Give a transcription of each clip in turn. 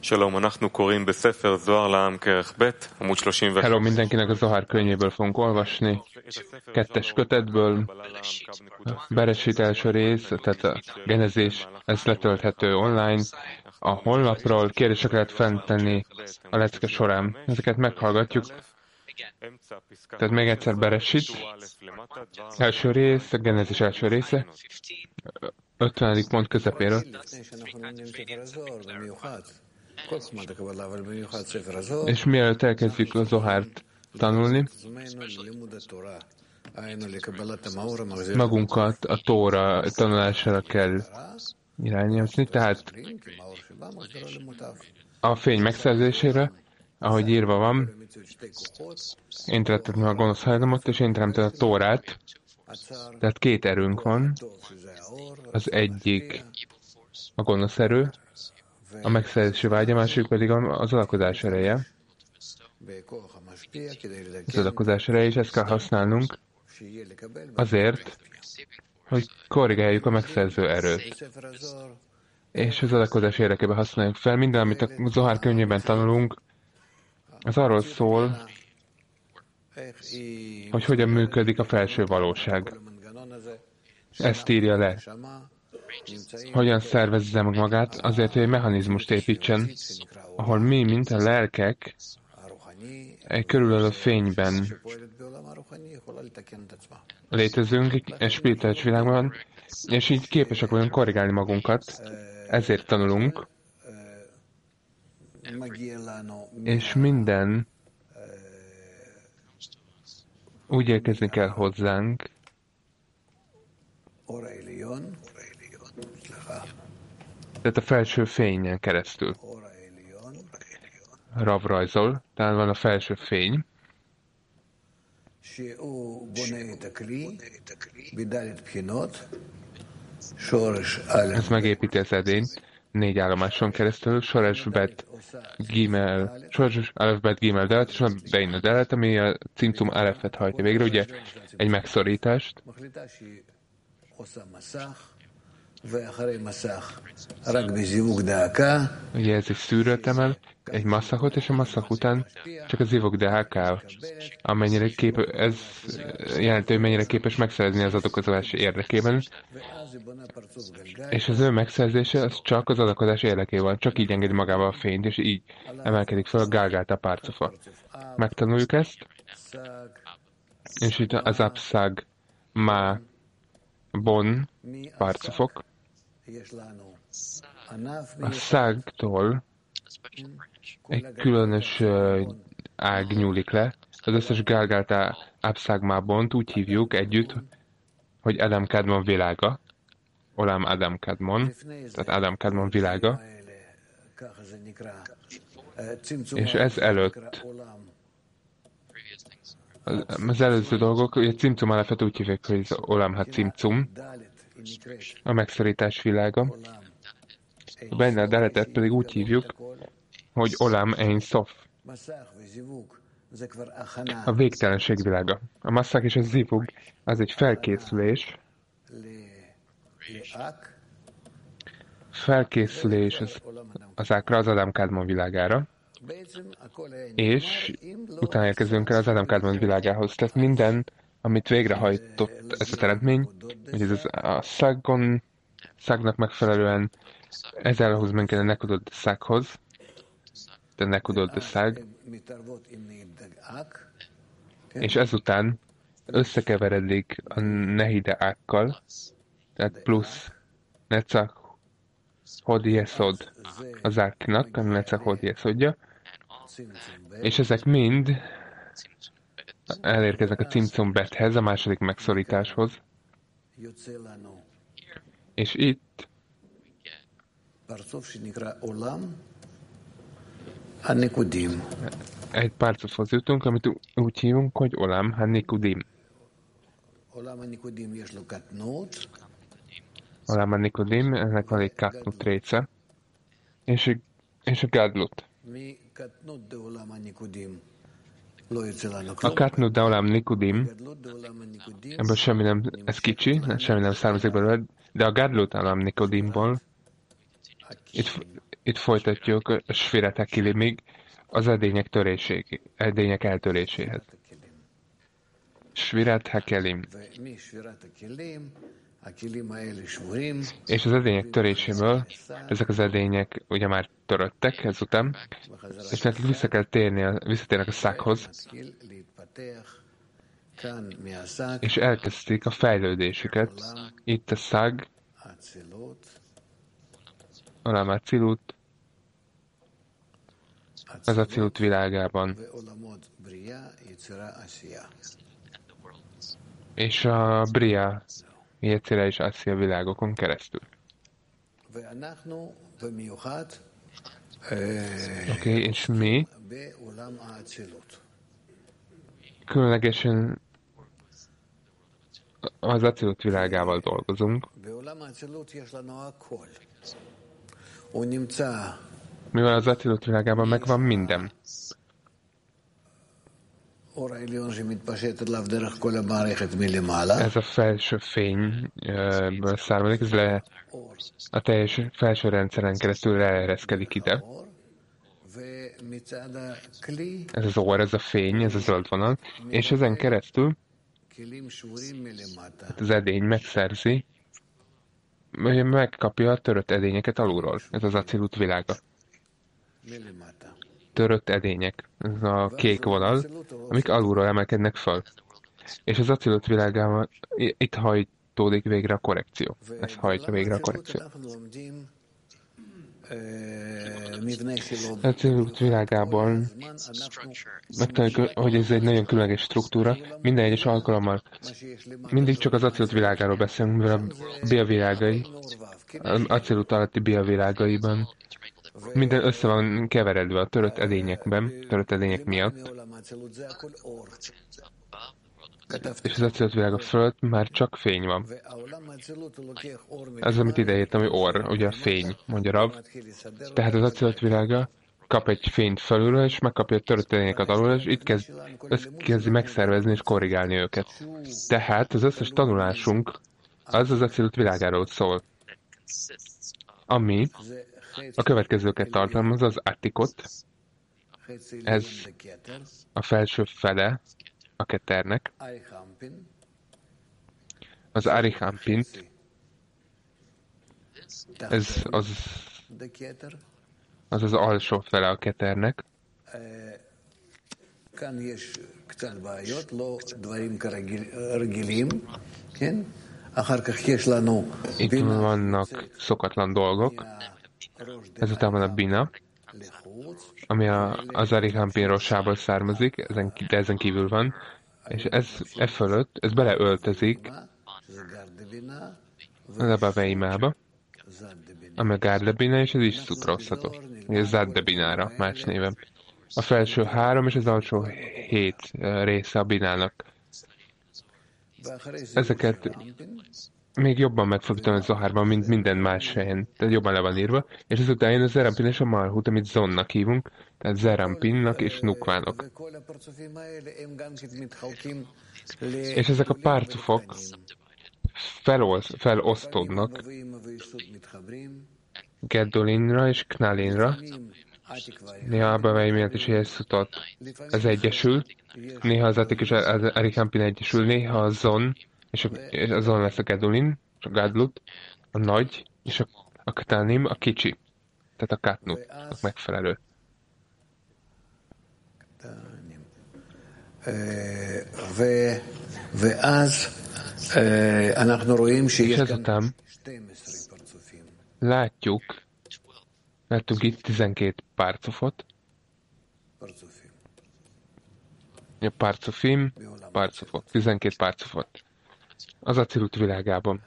Hello mindenkinek, a Zohár könyvéből fogunk olvasni. 2. kötetből, Beresít első rész, tehát a genezés, ez letölthető online. A honlapról kérdéseket lehet feltenni a lecke során. Ezeket meghallgatjuk. Tehát még egyszer Beresít. Első rész, a genezés első része. 50. pont közepéről. És mielőtt elkezdjük a Zohárt tanulni, magunkat a Tóra tanulására kell irányozni, tehát a fény megszerzésére, ahogy írva van, én teremtettem meg a gonosz hajlamot, és én teremtettem a Tórát, tehát 2 erőnk van, az egyik a gonosz erő, a megszerzési vágy, a másik pedig az adakozás ereje. Az adakozás ereje, és ezt kell használnunk azért, hogy korrigáljuk a megszerző erőt. És az adakozás érdekében használjuk fel. Minden, amit a Zohár könyvében tanulunk, az arról szól, hogy hogyan működik a felső valóság. Ezt írja le. Hogyan szervezze meg magát azért, hogy egy mechanizmust építsen, ahol mi, mint a lelkek, egy körülölő fényben létezünk, egy spirituális világban, és így képesek vagyunk korrigálni magunkat, ezért tanulunk, és minden úgy érkezni kell hozzánk, tehát a felső fényen keresztül. Rav rajzol, tehát van a felső fény. Ez megépíti az edényt 4 állomáson keresztül, Soresh Bet Gimel, Soresh Alef Bet Gimel Delet, és a Bein a Delet, ami a Cimcum Alefet hajtja végre, ugye egy megszorítást. Ugye ez egy szűrőt emel, egy masszakot, és a masszak után csak az zivug deháká, amennyire ez jelenti, hogy mennyire képes megszerezni az adakozás érdekében, és az ő megszerzése az csak az adakozás érdekében, csak így engedi magába a fényt, és így emelkedik fel a Gálgálta párcofa. Megtanuljuk ezt, és itt az Abszag Ma Bon párcofok. A szágtól egy különös ág nyúlik le. Az összes Gálgálta Abszag Ma Bont úgy hívjuk együtt, hogy Adam Kadmon világa. Olam Adam Kadmon, tehát Adam Kadmon világa. És ez előtt az előző dolgok, ugye Cimcum Alefet úgy hívják, hogy az Olam Hát Cimcum, a megszorítás világa. Benne a Deletet pedig úgy hívjuk, hogy Olam Ein Sof, a végtelenség világa. A masszák és a zivug az egy felkészülés az ákra, az Adam Kadmon világára, és utána érkezünk el az Adam Kadmon világához. Tehát minden, amit végrehajtott ez a teremtmény, hogy ez a szagnak megfelelően ez elhoz minket a Nekudot szaghoz, de Nekudot szag, és ezután összekeveredik a Nehide ákkal, tehát plusz Necach Hodi Yesod az áknak, a Necach Hodi Yesodja, és ezek mind elérkeznek a Cimcum Bethez, a második megszorításhoz. És itt egy párcofhoz jutunk, amit úgy hívunk, hogy Olam HaNikudim. Olam HaNikudim, ennek van egy katnut része, és a gadlut. A katnut de Olam Nikudim, ebből semmi nem, ez kicsi, semmi nem származik belőle, de a gadlut Olam Nikudimból, Itt folytatjuk a Sfirat HaKilimig az edények eltöréséhez. Sfirat HaKelim. És az edények töréséből ezek az edények ugye már töröttek ezután, és nekik visszatérnek a szaghoz, és elkezdték a fejlődésüket. Itt a szag, Olam Acilut, az Acilut világában. És a Bria, Jecira és Assia világokon keresztül. Oké, és mi különlegesen az Acilut világával dolgozunk, mivel az Acilut világában megvan minden. Ez a felső fényből származik, ez a teljes felső rendszeren keresztül leereszkedik ide. Ez az orr, ez a fény, ez a zöld vonal, és ezen keresztül az edény megszerzi, megkapja a törött edényeket alulról. Ez az Acilut világa. Törött edények, ez a kék vonal, amik alulról emelkednek föl. És az Acilut világában itt hajtódik végre a korrekció. Ez hajtja végre a korrekció. Acilut világában megtaláljuk, hogy ez egy nagyon különleges struktúra. Minden egyes alkalommal mindig csak az Acilut világáról beszélünk, mivel a biovilágai, az Acilut alatti biovilágaiban minden össze van keveredve a törött edények miatt. És az Acilut világa fölött már csak fény van. Ez, amit ideírtam, hogy orr, ugye a fény, mondja Rav. Tehát az Acilut világa kap egy fényt felülről, és megkapja a törött edényeket alulról, és itt kezdi megszervezni és korrigálni őket. Tehát az összes tanulásunk az Acilut világáról szól. Ami a következőket tartalmaz, az Atikot. Ez a felső fele a keternek. Az Arihampint. Ez az alsó fele a keternek. Itt vannak szokatlan dolgok. Ezután van a Bina, ami az Arihampin rossából származik, de ezen kívül van, és ez fölött, ez beleöltözik a Lebaveimába, ami a Gárdebina, és ez is szutrozható. Ez Zaddebinára, más néven. A felső 3 és az alsó 7 része a binának. Ezeket még jobban megfogtam a Zohárban, mint minden más helyen. Tehát jobban le van írva. És ezután jön a Zerampin és a Malhut, amit Zonnak hívunk. Tehát Zerampinnak és Nukvánok. És ezek a párcufok felosztódnak Geddolinra és Knalinra. Néha Abavei miatt is Jeszutot az egyesül. Néha az Atik és az Arihampin egyesül. Néha a Zon, és a Zon lesz a Geddolin, a Gadlut, a nagy, és a Ktanim, a kicsi. Tehát a Katnutnak megfelelő. És ezután látjuk itt 12 párcufot. Párcufim, párcufok, 12 párcufot. Az Acilut világában.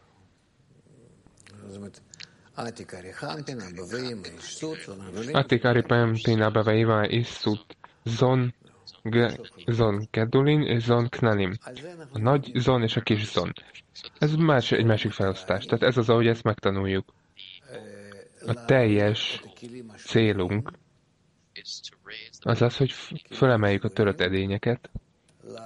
Atik Arihampin, Abaveiva, Isszut, Zon Gedolin és Zon Knalim. A nagy Zon és a kis Zon. Ez egy másik felosztás. Tehát ez az, ahogy ezt megtanuljuk. A teljes célunk az az, hogy fölemeljük a törött edényeket.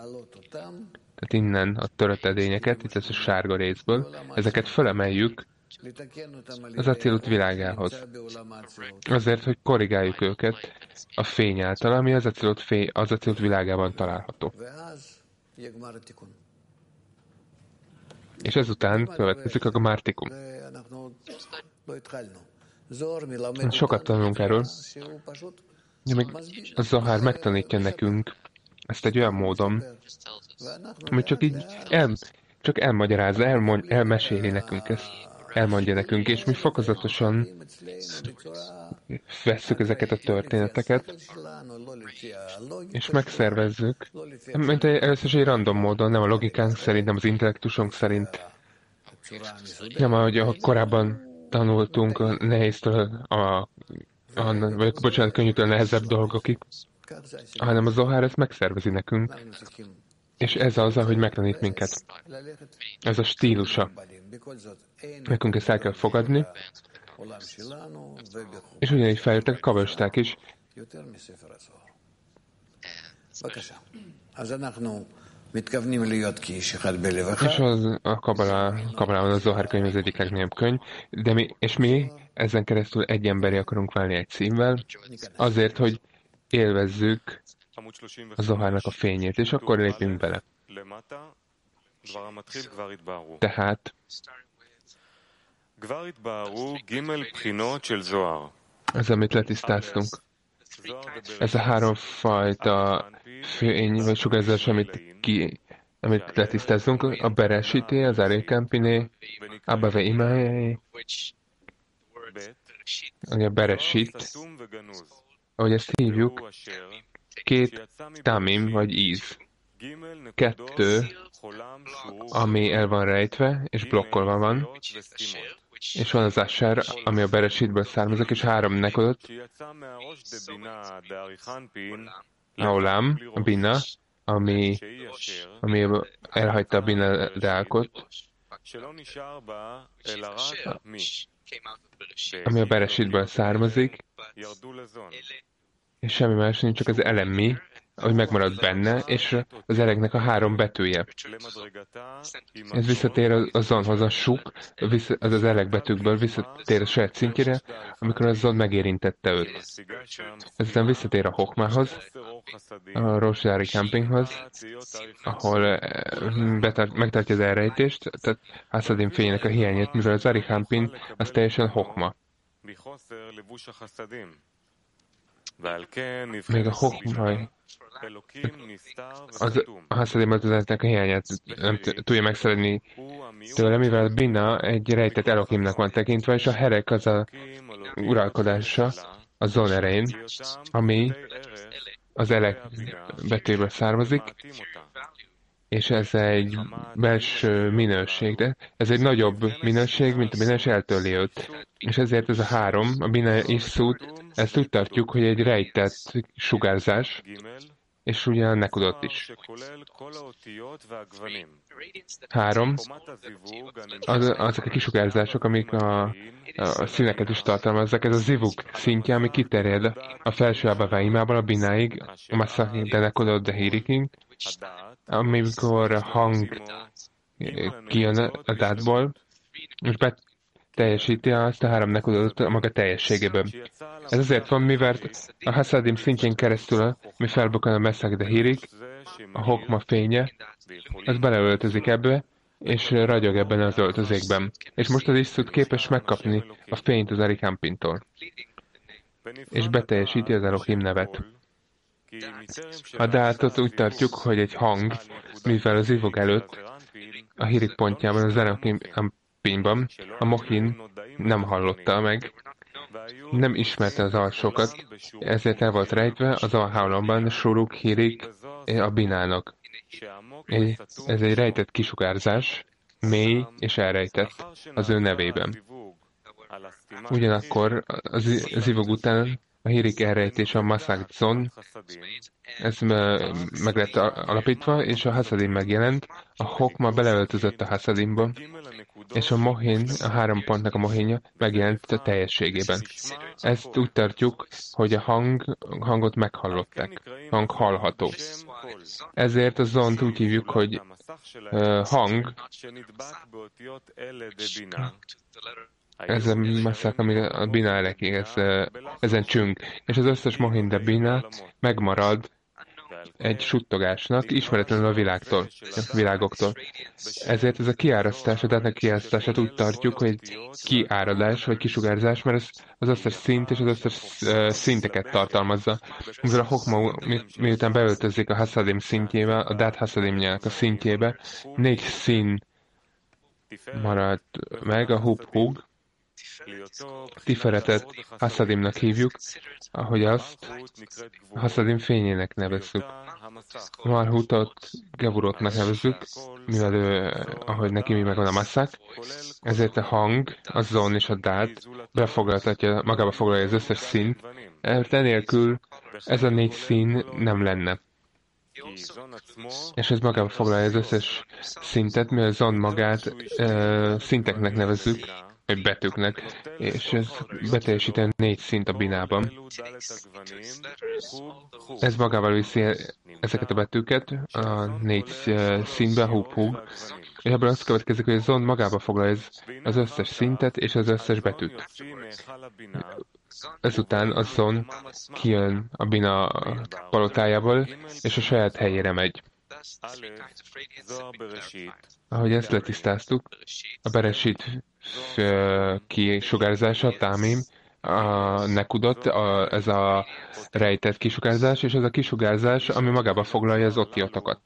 Tehát innen a törött edényeket, itt ez a sárga részből, ezeket fölemeljük az Acilut világához. Azért, hogy korrigáljuk őket a fény által, ami az Acilut világában található. És ezután következik a Gmártikum. Sokat tanulunk erről, de még a Zohár megtanítja nekünk ezt egy olyan módon, hogy csak így elmagyarázza, elmeséli nekünk ezt, elmondja nekünk, és mi fokozatosan vesszük ezeket a történeteket, és megszervezzük, mint először is egy random módon, nem a logikánk szerint, nem az intellektusunk szerint, nem ahogy korábban tanultunk a nehéztől, vagy bocsánat, könnyűtől nehezebb dolgokig, hanem a Zohár ezt megszervezi nekünk, és ez az, ahogy megtanít minket. Ez a stílusa. Nekünk ezt el kell fogadni, és ugyanígy feljöttek a kabalisták is. És a Kabalában a Zohár könyv az egyik legnagyobb könyv, de mi ezen keresztül egy emberi akarunk válni egy színvel, azért, hogy élvezzük a Zohárnak a fényét, és akkor lépjünk bele. Tehát ez, amit letisztáztunk. Ez a háromfajta fény, vagy sugárzás, amit letisztázunk, a Beresité, az Arékampiné, Abba Veimáé, a Beresit, ahogy ezt hívjuk, 2 tamim, vagy íz. 2, ami el van rejtve, és blokkolva van, és van az Asher, ami a Beresitből származik, és 3 nekodot, a Olam, a Bina, ami elhagyta a Bina Deákot, ami a Beresitből származik, és semmi más nincs, csak az elemmi, hogy megmarad benne, és az elegnek a 3 betűje. Ez visszatér a zonhoz, a suk, az elegbetűkből visszatér a saját szintjére, amikor a zon megérintette őt. Ezután visszatér a Hokmához, a Roshdári Campinghoz, ahol megtartja az elrejtést, tehát Hasadim fényének a hiányát, mivel az Ari Camping az teljesen Hokma. Még a Hokmai, a Hasadimnak a hiányát nem tudja megszeredni tőle, mivel Bina egy rejtett Elohimnak van tekintve, és a Herek az a uralkodása a zon erején, ami az elek betűből származik, és ez egy belső minőség, de ez egy nagyobb minőség, mint a minőség eltörli őt. És ezért ez a 3, a Bina Isszút, ezt úgy tartjuk, hogy egy rejtett sugárzás, és ugye a nekudot is. 3, azok a kisugárzások, amik a színeket is tartalmazzák, ez a zivuk szintje, ami kiterjed a felső Abba-Vaimából a Bináig, a Masszaki de nekudot de hírikig, amikor a hang kijön a dátból, és teljesíti azt a 3 nekudot a maga teljességében. Ez azért van, mivel a Hasadim szintjén keresztül, mi felbukkan a Messzak de hírik, a Hokma fénye, az beleöltözik ebbe, és ragyog ebben az öltözékben. És most az Isszút képes megkapni a fényt az Arikampintól. És beteljesíti az Elohim nevet. A dátot úgy tartjuk, hogy egy hang, mivel az ivog előtt, a hírik pontjában, az Arakimpinban, a Mohin nem hallotta meg, nem ismerte az alsókat, ezért el volt rejtve az alhálamban Suruk hírik a Binának. Ez egy rejtett kisugárzás, mély és elrejtett az ő nevében. Ugyanakkor az ivog után a hírik elrejtés a Masszák Zon, ez meg lett alapítva, és a Hasadim megjelent, a Hokma beleöltözött a Hasadimba, és a Mohin, a 3 pontnak a Mohinja megjelent a teljességében. Ezt úgy tartjuk, hogy a hangot meghallották. Hang hallható. Ezért a zont úgy hívjuk, hogy hang, ez a masszák, ami a bina elekig, ezen csüng, és az összes mohin de bina megmarad egy suttogásnak, ismeretlenül a világoktól. Ezért ez a kiárasztás, a dátnak kiárasztását úgy tartjuk, hogy kiáradás vagy kisugárzás, mert ez az összes szint és az összes szinteket tartalmazza. Mivel a hokma miután beöltözik a hasadim szintjébe, a dát hasadimjának a szintjébe, 4 szín maradt meg, a hub, Tiferetet Hasadimnak hívjuk, ahogy azt Hasadim fényének nevezzük. Malhutot Gevurotnak nevezzük, mivel ő, ahogy neki mi megvan a masszák, ezért a hang, a zon és a dát magába foglalja az összes színt, enélkül ez a 4 szín nem lenne. És ez magába foglalja az összes szintet, mivel a zon magát szinteknek nevezzük, vagy betűknek, és ez beteljesíteni 4 szint a binában. Ez magával viszi ezeket a betűket a 4 szintbe, hub, és ebből azt következik, hogy a zon magába foglalja az összes szintet és az összes betűt. Ezután a zon kijön a bina palotájából, és a saját helyére megy. Ahogy ezt letisztáztuk, a Beresit kisugárzása, a támim, a nekudot, ez a rejtett kisugárzás, és ez a kisugárzás, ami magába foglalja az otiotokat.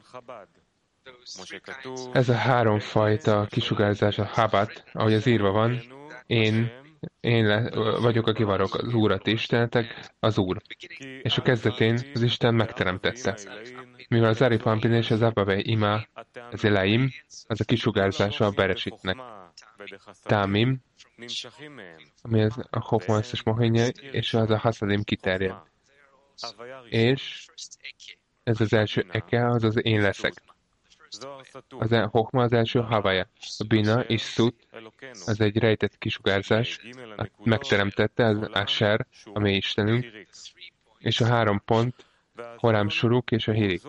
Ez a 3 fajta kisugárzás, a habat, ahogy az írva van, én vagyok, aki varok, az Úrat Istenetek, az Úr. És a kezdetén az Isten megteremtette. Mivel az Aripampin és az Abavei Ima, az Elaim, az a kisugárzása a Beresitnek. Támim, ami az a Chokma összes mohénja, és az a Hasadim kiterjed. És ez az első eke, az az én leszek. Az Chokma az első Havaja. A Bina és Szut, az egy rejtett kisugárzás, megteremtette az Asher, a mi Istenünk, és a 3 pont, Horám Suruk és a Hirik.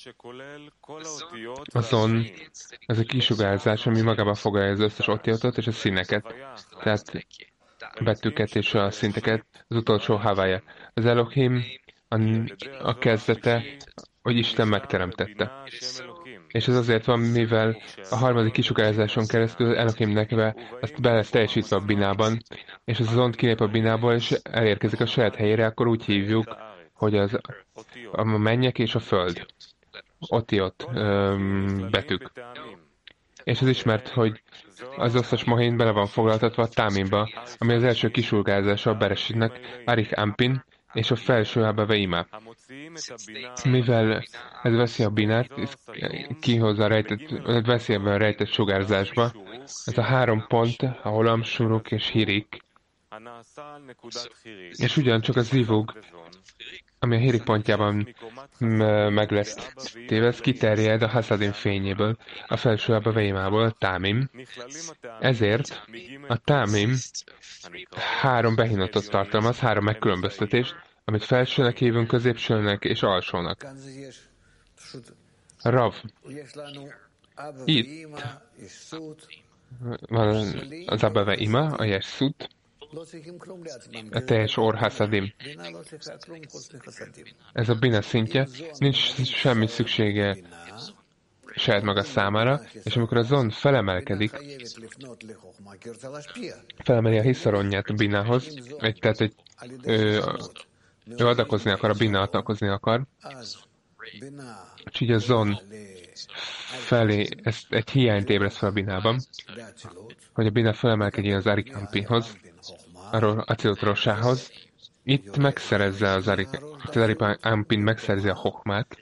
Azon ez a kisugárzás, ami magába foglalja az összes otiotot és a színeket, tehát a betűket és a szinteket, az utolsó Havaja. Az Elohim a kezdete, hogy Isten megteremtette. És ez azért van, mivel a harmadik kisugárzáson keresztül Elohim nekve azt be lesz teljesítve a binában, és az zont kilép a binából, és elérkezik a saját helyére, akkor úgy hívjuk, hogy a mennyek és a föld. Otiot betűk. És az ismert, hogy az összes mohén bele van foglaltatva a támimba, ami az első kisurgázása a Beresitnek, Arik Ampin, és a felső Abba Veima. Mivel ez veszi a binát, veszi ebben a rejtett sugárzásba, ez a 3 pont, a Olam, Suruk és Hirik, és ugyancsak a zivug, ami a Hirik pontjában meg lesz téve, ez kiterjed a Hasadim fényéből, a felső Abba Veimából, a támim. Ezért a támim 3 behinatot tartalmaz, 3 megkülönböztetést, amit felsőnek hívunk, középsőnek és alsónak. Rav. Itt van az Abba Veima, a Jesut, a teljes Or Hasadim. Ez a bina szintje, nincs semmi szüksége saját maga számára, és amikor a zon felemelkedik, felemeli a hiszaronját a binához, tehát ő adakozni akar, a bina adakozni akar, és így a zon felé ezt egy hiányt ébreszt fel a binában, hogy a bina felemelkedjen az Arikampinhoz, a Acilut Rosához. Itt megszerezze az Arikampin megszerzi a hokmát,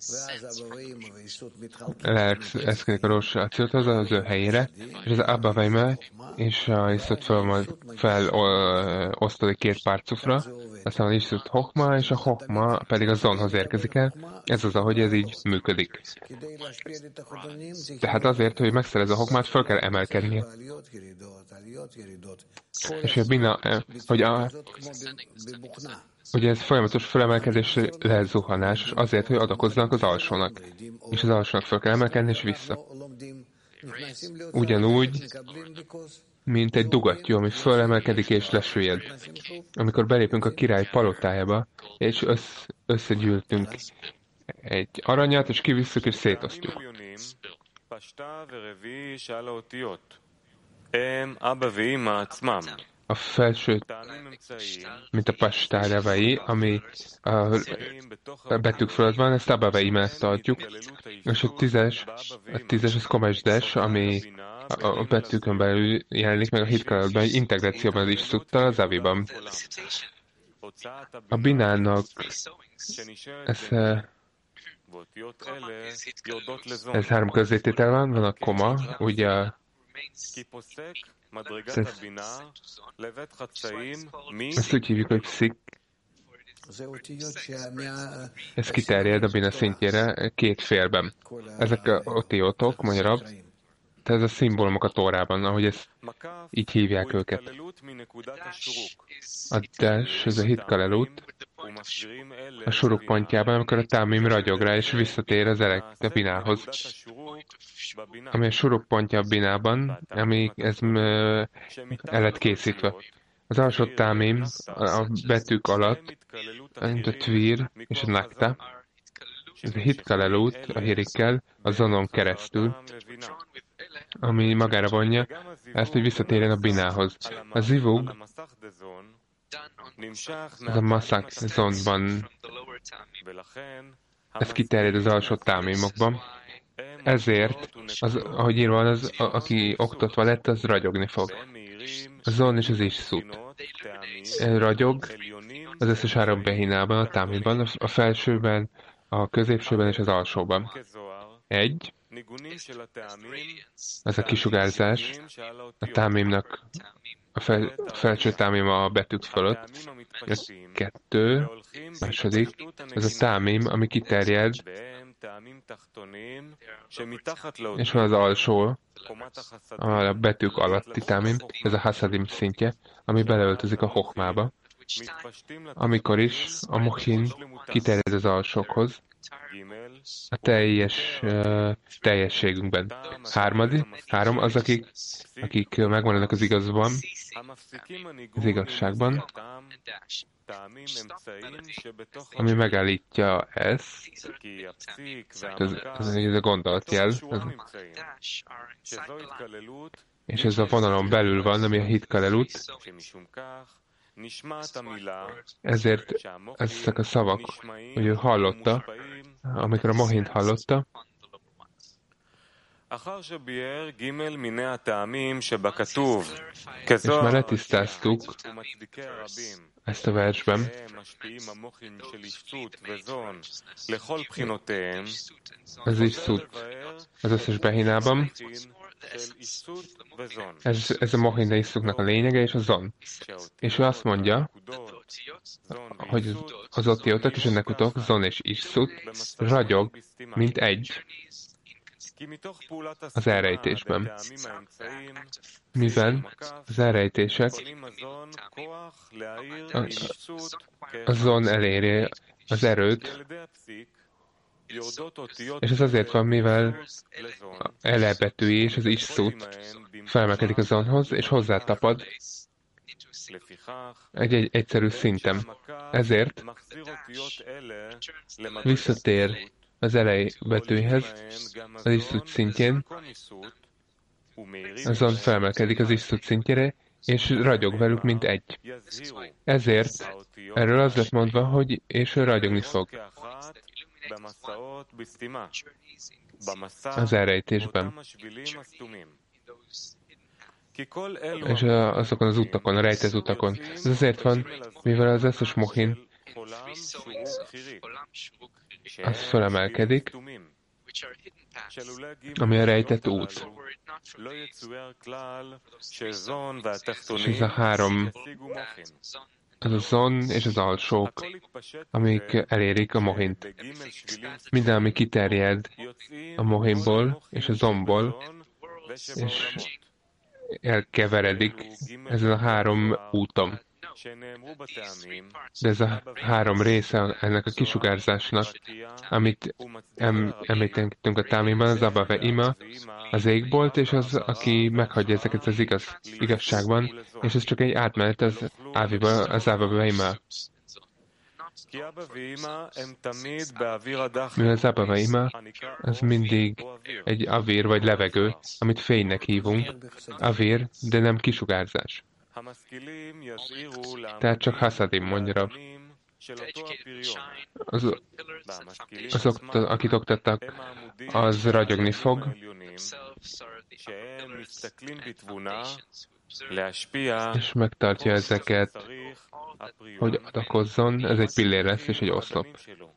eleszkedik a Rosa Aciluthoz az ő helyére, és az Abba Veima és a Iszut felosztodik 2 párcufra, aztán az Iszut hokma, és a hokma pedig a zonhoz érkezik el. Ez az, ahogy ez így működik. Tehát azért, hogy megszerez a hokmát, fel kell emelkednie. És hogy a bina, Ugye ez folyamatos felemelkedés, lezuhanás, és azért, hogy adakozzanak az alsónak. És az alsónak fel kell emelkedni, és vissza. Ugyanúgy, mint egy dugattyú, ami fölemelkedik és lesüllyed. Amikor belépünk a király palotájába, és összegyűltünk egy aranyat, és kivisszük, és szétosztjuk. A felső, mint a pastárevei, ami a betűk fölött van, ezt abaveimek tartjuk, és a tízes az komesdes, ami a betűkön belül jelenik meg a hitkalatban, egy integrációban is szutta az aviban. A binának ez három közzététel van a koma, ugye ezt úgy hívjuk, hogy pszik. Ez kiterjed a bina szintjére két félben. Ezek a otiótok, magyarab, tehát ez a szimbólumok a Tórában, ahogy ezt így hívják őket. A dash, ez a hitkalelut, a suruk pontjában, amikor a támim ragyog rá, és visszatér az a binához. Ami a suruk pontja a binában, ami ez el lett készítve. Az alsó támim a betűk alatt, mint a tvir és a nakta, ez a hitkalelut, a hirikkel, a zonon keresztül, ami magára vonja ezt, hogy visszatérjen a binához. A zivug, ez a maszak zonban, ez kiterjed az alsó támimokban. Ezért, ahogy írva van, aki oktatva lett, az ragyogni fog. A zon és az is szut. Ragyog az összes három behinában, a támimban, a felsőben, a középsőben és az alsóban. Egy, ez a kisugárzás, a támimnak a felső támim a betűk fölött. Kettő, második, ez a támim, ami kiterjed, és van az alsó, a betűk alatti támim, ez a hasadim szintje, ami beleöltözik a hochmába. Amikor is a mochin kiterjed az alsókhoz, a teljességünkben. Három az, akik megmaradnak az igazban, az igazságban, ami megállítja ezt, ez a gondolatjel, és ez a vonalon belül van, ami a hitkalelut, ezért ezek a szavak, hogy ő hallotta, amikor a mohint hallotta, és már letisztáztuk ezt a versben, az is szut az összes behinában, ez a mohin iszuknak a lényege, és a zon. És ő azt mondja, hogy az otiótok és ennek utok, zon és iszut, ragyog, mint egy az elrejtésben. Mivel az elrejtések a zon eléri az erőt, és ez azért van, mivel elebetűi és az isszút felmelkedik a zonhoz, és hozzátapad egy egyszerű szinten. Ezért visszatér az elejbetűjéhez, az isszút szintjén, azon felmelkedik az isszút szintjére, és ragyog velük, mint egy. Ezért erről az lett mondva, hogy és ő ragyogni fog az elrejtésben. És azokon az utakon, a rejtett utakon. Ez azért van, mivel az összes mohin az fölemelkedik, ami a rejtett út. És ez a három, az a zon és az alsók, amik elérik a mohint. Minden, ami kiterjed a mohinból és a zonból, és elkeveredik ezen a három úton. De ez a három része ennek a kisugárzásnak, amit említettünk a támimban, az Abba ve Ima, az égbolt, és az, aki meghagyja ezeket az igazságban, és ez csak egy átmenet az Abba ve Ima. Mivel az Abba ve Ima, az mindig egy avír vagy levegő, amit fénynek hívunk, avír, de nem kisugárzás. Tehát csak Hasadim, mondja Rav. Akit oktattak, az ragyogni fog, és megtartja ezeket, hogy adakozzon, ez egy pillér lesz, és egy oszlop.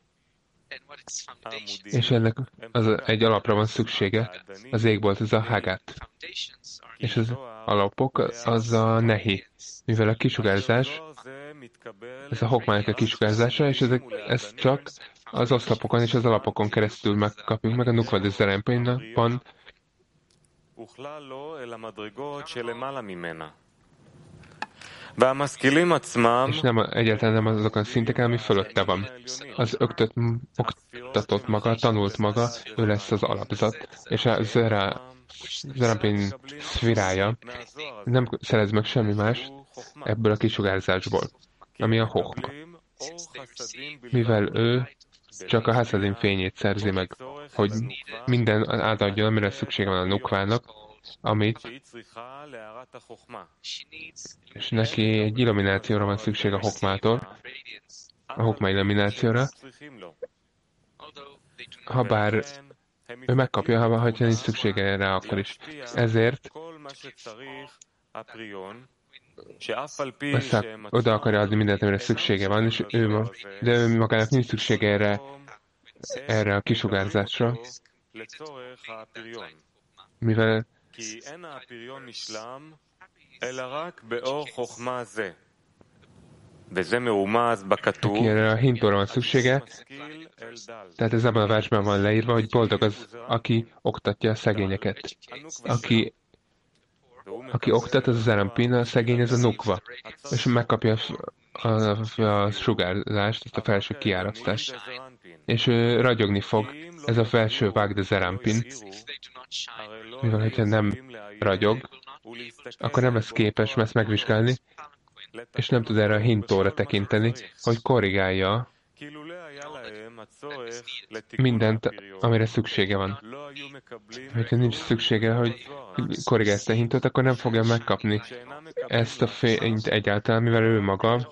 És ennek egy alapra van szüksége, az égbolt, ez a Hagat. És az alapok, az a Nehi. Mivel a kisugárzás, ez a Hokmának a kisugárzása, és ez csak az oszlopokon és az alapokon keresztül megkapjuk meg a Nukva de Zerempinban. És egyáltalán nem azokon a szinteken, ami fölötte van. Az oktatott maga, tanult maga, ő lesz az alapzat, és a Zerampin szfirája nem szerez meg semmi más ebből a kisugárzásból, ami a Hochma. Mivel ő csak a Hasadim fényét szerzi meg, hogy minden átadjon, amire szüksége van a Nukvának, amit, és neki egy illuminációra van szükség a Hokmától, a Hokma illuminációra, ha bár ő megkapja, ha nincs szüksége rá, akkor is. Ezért oda akarja adni mindent, amire szüksége van, és de ő magának nincs szüksége erre a kisugárzásra, mivel neki erre a hintóra van szüksége, tehát ez abban a versben van leírva, hogy boldog az, aki oktatja a szegényeket. Aki oktat, az az Zerampin, a szegény, ez a Nukva. És megkapja a sugárzást, ezt a felső kiárasztást. És ragyogni fog, ez a felső vág de Zerampin. Mivel, hogyha nem ragyog, akkor nem lesz képes ezt megvizsgálni, és nem tud erre a hintóra tekinteni, hogy korrigálja mindent, amire szüksége van. Ha nincs szüksége, hogy korrigálja ezt a hintót, akkor nem fogja megkapni ezt a fényt egyáltalán, mivel ő maga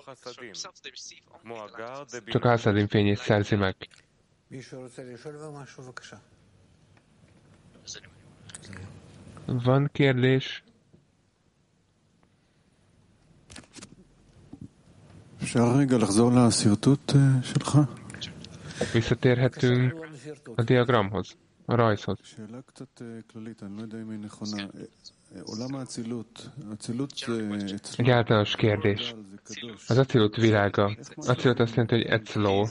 csak a Hasadim fényét szerzi meg. Van kérdés? Visszatérhetünk a diagramhoz, a rajzhoz. Egy általános kérdés. Az Acilut világa. Acilut azt jelenti, hogy Ecló,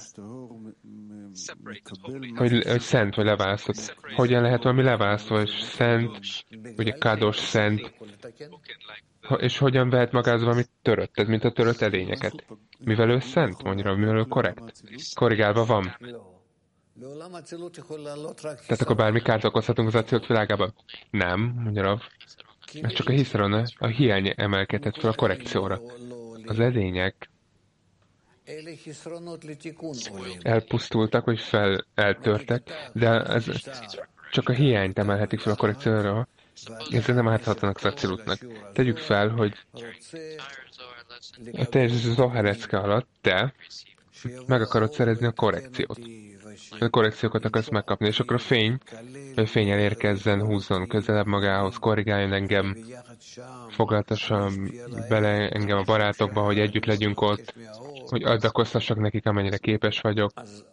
hogy szent, vagy leválasztott. Hogyan lehet valami leválasztva, és szent, ugye Kados, szent, és hogyan vehet magához valami töröttet, mint a törött edényeket? Mivel ő szent, mondja, mivel ő korrekt. Korrigálva van. Tehát akkor bármi kárt okozhatunk az Acilut világában? Nem, mondja Rav. Ez csak a hiszron, a hiány emelkedett fel a korrekcióra. Az edények elpusztultak, vagy eltörtek, de ez csak a hiányt emelhetik fel a korrekcióra, ezzel nem áthatnak az Acilutnak. Tegyük fel, hogy a teljes Zoharecke alatt te meg akarod szerezni a korrekciót. A korrekciókat akarsz megkapni, és akkor a fény elérkezzen, húzzon közelebb magához, korrigáljon engem, foglaltasson bele engem a barátokba, hogy együtt legyünk ott, hogy adakoztassak nekik, amennyire képes vagyok.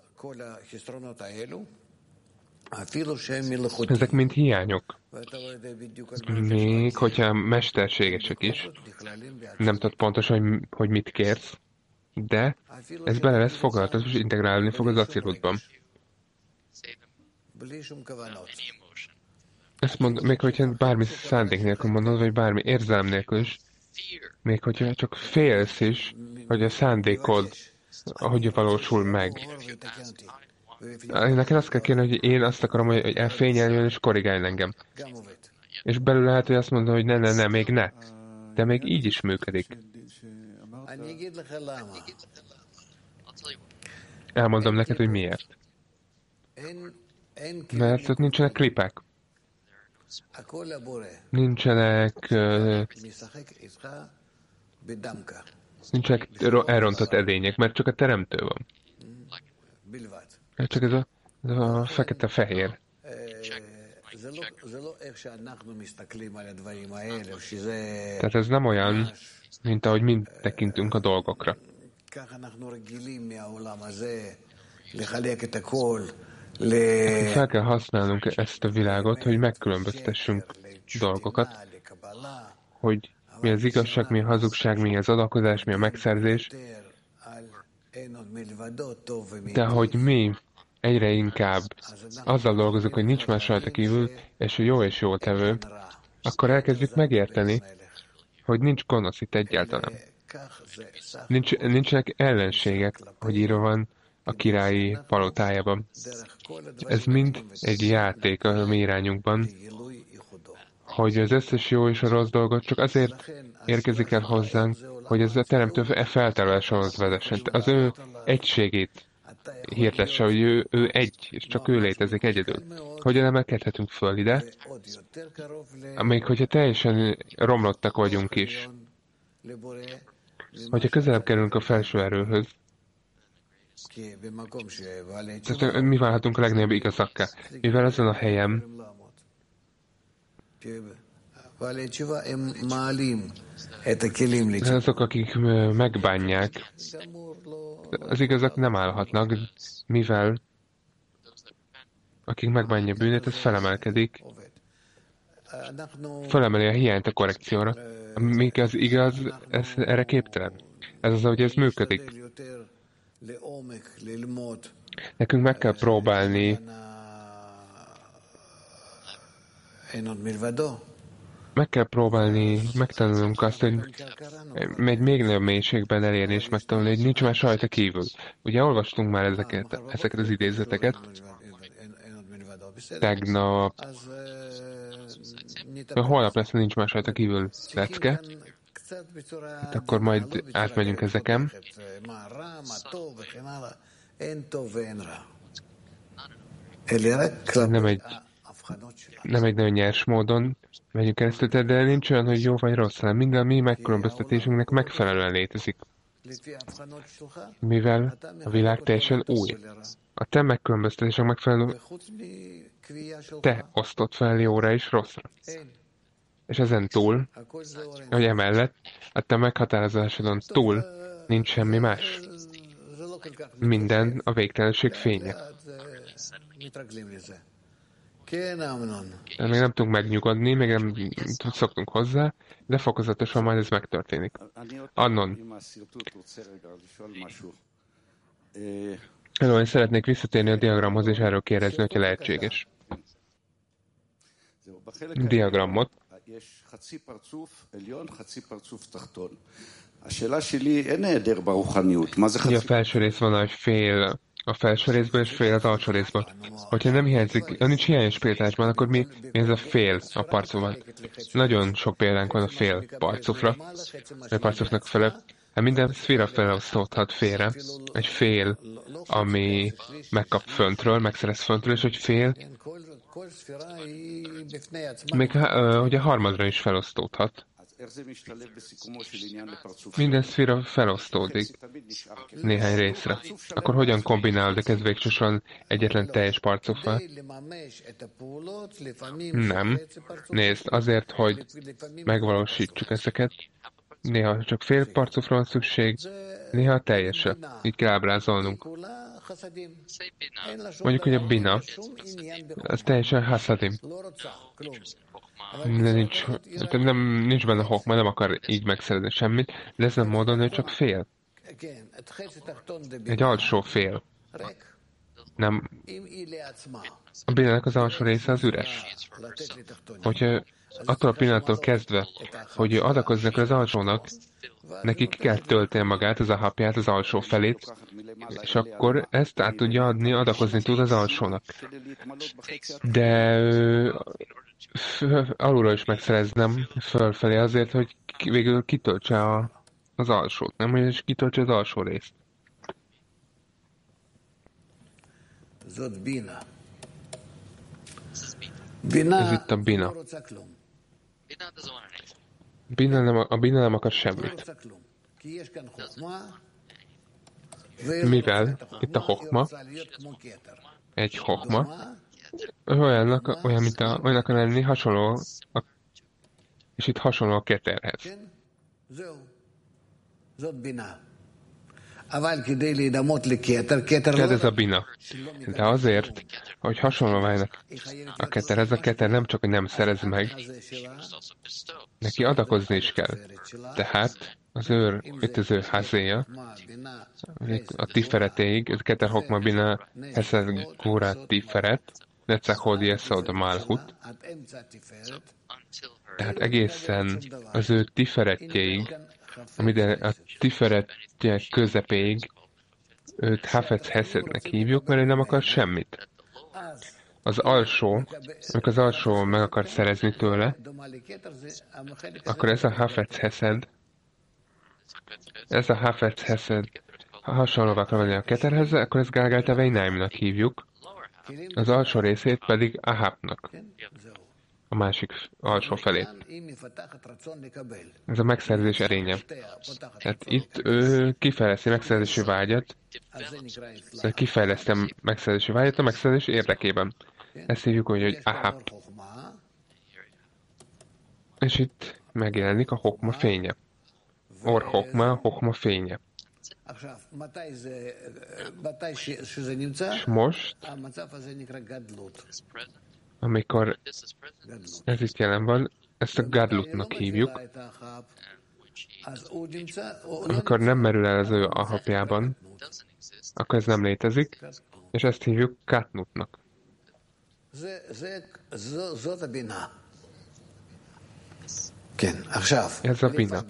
Ezek mind hiányok. Még hogyha mesterségesek is, nem tudod pontosan, hogy mit kérsz, de ez bele lesz foglaltas, és integrálni fog az Acilutban. Ezt mondom, még hogyha bármi szándék nélkül mondod, vagy bármi érzelem nélkül is, Még hogyha csak félsz is, hogy a szándékod, hogy valósul meg. Nekem azt kell kérni, hogy én azt akarom, hogy elfényeljen és korrigálj engem. És belül lehet, hogy azt mondom, hogy ne, még ne. De még így is működik. Elmondom neked, hogy miért. Mert ott nincsenek klipek. Nincsenek elrontott edények, mert csak a teremtő van. Csak ez a fekete-fehér. Tehát ez nem olyan, mint ahogy mind tekintünk a dolgokra. Fel kell használnunk ezt a világot, hogy megkülönböztessünk dolgokat, hogy mi az igazság, mi a hazugság, mi az adakozás, mi a megszerzés, de hogy mi egyre inkább azzal dolgozunk, hogy nincs más rajta kívül, és hogy jó és jól tevő, akkor elkezdjük megérteni, hogy nincs gonosz itt egyáltalán. Nincsenek ellenségek, hogy írva van a királyi palotájában. Ez mind egy játék a mi irányunkban, hogy az összes jó és a rossz dolgot csak azért érkezik el hozzánk, hogy ez a teremtő feltáráshoz vezessen. Az ő egységét hirdesse, hogy ő egy, és csak ő létezik egyedül. Hogyan emelkedhetünk föl ide? Még hogyha teljesen romlottak vagyunk is. Hogyha közelebb kerülünk a felső erőhöz, tehát mi válhatunk a legnagyobb igazakká. Mivel ezen a helyen azok, akik megbánják, az igazak nem állhatnak, mivel akik megbánja bűnét, ez felemelkedik, felemeli a hiányt a korrekcióra, míg az igaz, ez erre képtelen. Ez az, ahogy ez működik. Nekünk meg kell próbálni megtanulnunk azt, hogy egy még nagyobb mélységben elérni és megtanulni, hogy nincs más rajta kívül. Ugye olvastunk már ezeket az idézeteket tegnap, holnap lesz, nincs más rajta kívül lecke, hát akkor majd átmegyünk ezeken. Nem egy nagyon nyers módon megyünk keresztül, de nincs olyan, hogy jó vagy rossz, hanem minden a mi megkülönböztetésünknek megfelelően létezik. Mivel a világ teljesen új. A te megkülönböztetések megfelelő te osztott fel jóra és rosszra. És ezen túl, hogy emellett, a te meghatározásodon túl nincs semmi más. Minden a végtelenség fénye. Még nem tudunk megnyugodni, még nem szoktunk hozzá, de fokozatosan majd ez megtörténik. Annon. Én szeretnék visszatérni a diagramhoz, és erről kérdezni, hogyha lehetséges. Diagramot. Ugye a felső rész van egy fél a felső részből és fél az alsó részből. Hogyha nem hiányzik, nincs hiány a spiritásban, akkor mi ez a fél a parcufban? Nagyon sok példánk van a fél parcufra, a parcufnak fele. Hát minden szféra felosztódhat félre. Egy fél, ami megkap föntről, megszerez föntről, és egy fél, még hogy a harmadra is felosztódhat. Minden szféra felosztódik néhány részre. Akkor hogyan kombinálod ez végsősorban egyetlen teljes parcuffal? Nem. Nézd, azért, hogy megvalósítsuk ezeket, néha csak fél parcufra van szükség, néha teljesre. Így kell ábrázolnunk. Mondjuk, hogy a bina, az teljesen haszadim. Nincs benne hokma, nem akar így megszerezni semmit, de ezen módon ő csak fél. Egy alsó fél. Nem. A binának az alsó része az üres. Hogyha attól a pillanattól kezdve, hogy adakoznak az alsónak, neki ki kell tölteni magát, az ahapját, az alsó felét, és akkor ezt át tudja adni, adakozni tud az alsónak. De alulról is megszereznem fölfelé azért, hogy végül kitöltse az alsót, nem? És kitöltse az alsó részt. Ez itt a bina. A bina nem akar semmit. Mivel itt a hokma, egy hokma, olyan, mint olyan akar lenni, hasonló, és itt hasonló a keterhez. Tehát ez a bina. De azért, hogy hasonló váljanak a keterhez, a keter nem csak, hogy nem szerez meg, neki adakozni is kell. Tehát itt az ő házéja, a tiferetéig, ez keter hokma bina heszed górát tiferet, necehod jeszod a malhut. Tehát egészen az ő tiferetjeig, amire a tiferetje közepéig őt Hafetz Heszednek hívjuk, mert ő nem akar semmit. Az alsó, amikor az alsó meg akar szerezni tőle, akkor ez a Hafetz Heszed hasonlóvá akar lenni a keterhez, akkor ezt Gálgál Teveinaimnak hívjuk, az alsó részét pedig Ahapnak, a másik alsó felét. Ez a megszerzés erénye. Tehát itt ő kifejleszti megszerzési vágyat, kifejlesztem megszerzési vágyat a megszerzés érdekében. Ezt hívjuk úgy, hogy Ahab. És itt megjelenik a hokma fénye. Or hokma, hokma fénye. És most, amikor ez itt jelen van, ezt a gadlutnak hívjuk, amikor nem merül el az ő ahapjában, akkor ez nem létezik, és ezt hívjuk katnutnak. Ez a bina.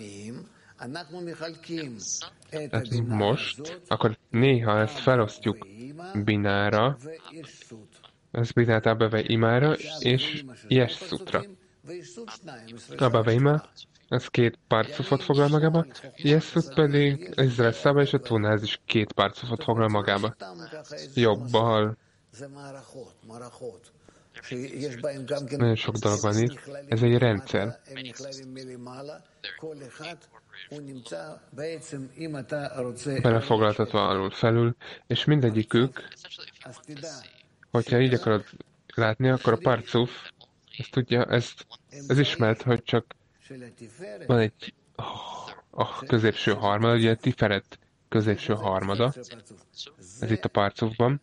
Tehát most, akkor néha ezt felosztjuk binára, ez binát Abba Imára és Jessutra. Abba Ima, ez két párcufot foglal magába, Jessut pedig Izrael Szaba és a Tunáz is két párcufot foglal magába. Jobb-bal. Nagyon sok dolog van itt. Ez egy rendszer. Belefoglaltatva alul felül, és mindegyikük, hogyha így akarod látni, akkor a parcuf, ezt tudja, ez ismert, hogy csak van egy a középső harmada, ugye a tiferet középső harmada, ez itt a parcufban,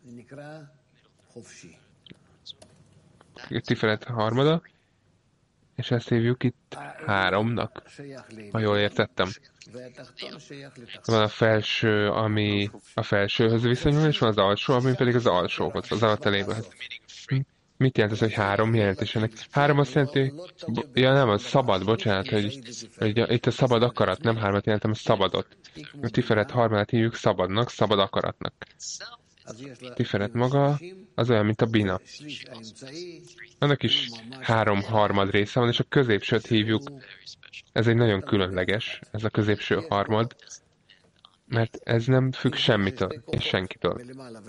tiferet harmada, és ezt hívjuk itt 3-nak, ha jól értettem. Van a felső, ami a felsőhöz viszonyul, és van az alsó, ami pedig az alsóhoz, az alateléből. Mit jelent ez, hogy 3? Mi jelent ennek? 3 azt jelenti, nem, az szabad, bocsánat, hogy itt a szabad akarat, nem 3-at jelentem, a szabadot. A tiferet harmadát hívjuk szabadnak, szabad akaratnak. Tiferet maga az olyan, mint a bina. Annak is 3 harmad része van, és a középsőt hívjuk, ez egy nagyon különleges, ez a középső harmad, mert ez nem függ semmitől és senkitől.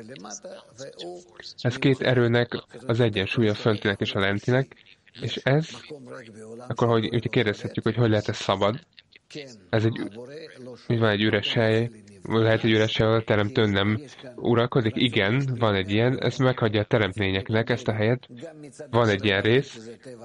Ez két erőnek az egyensúlya, a föntinek és a lentinek, és ez, akkor ugye kérdezhetjük, hogy lehet ez szabad. Ez van egy üres hely, lehet egy üres hely, ahol a teremtő nem uralkodik. Igen, van egy ilyen, ez meghagyja a teremtményeknek ezt a helyet. Van egy ilyen rész,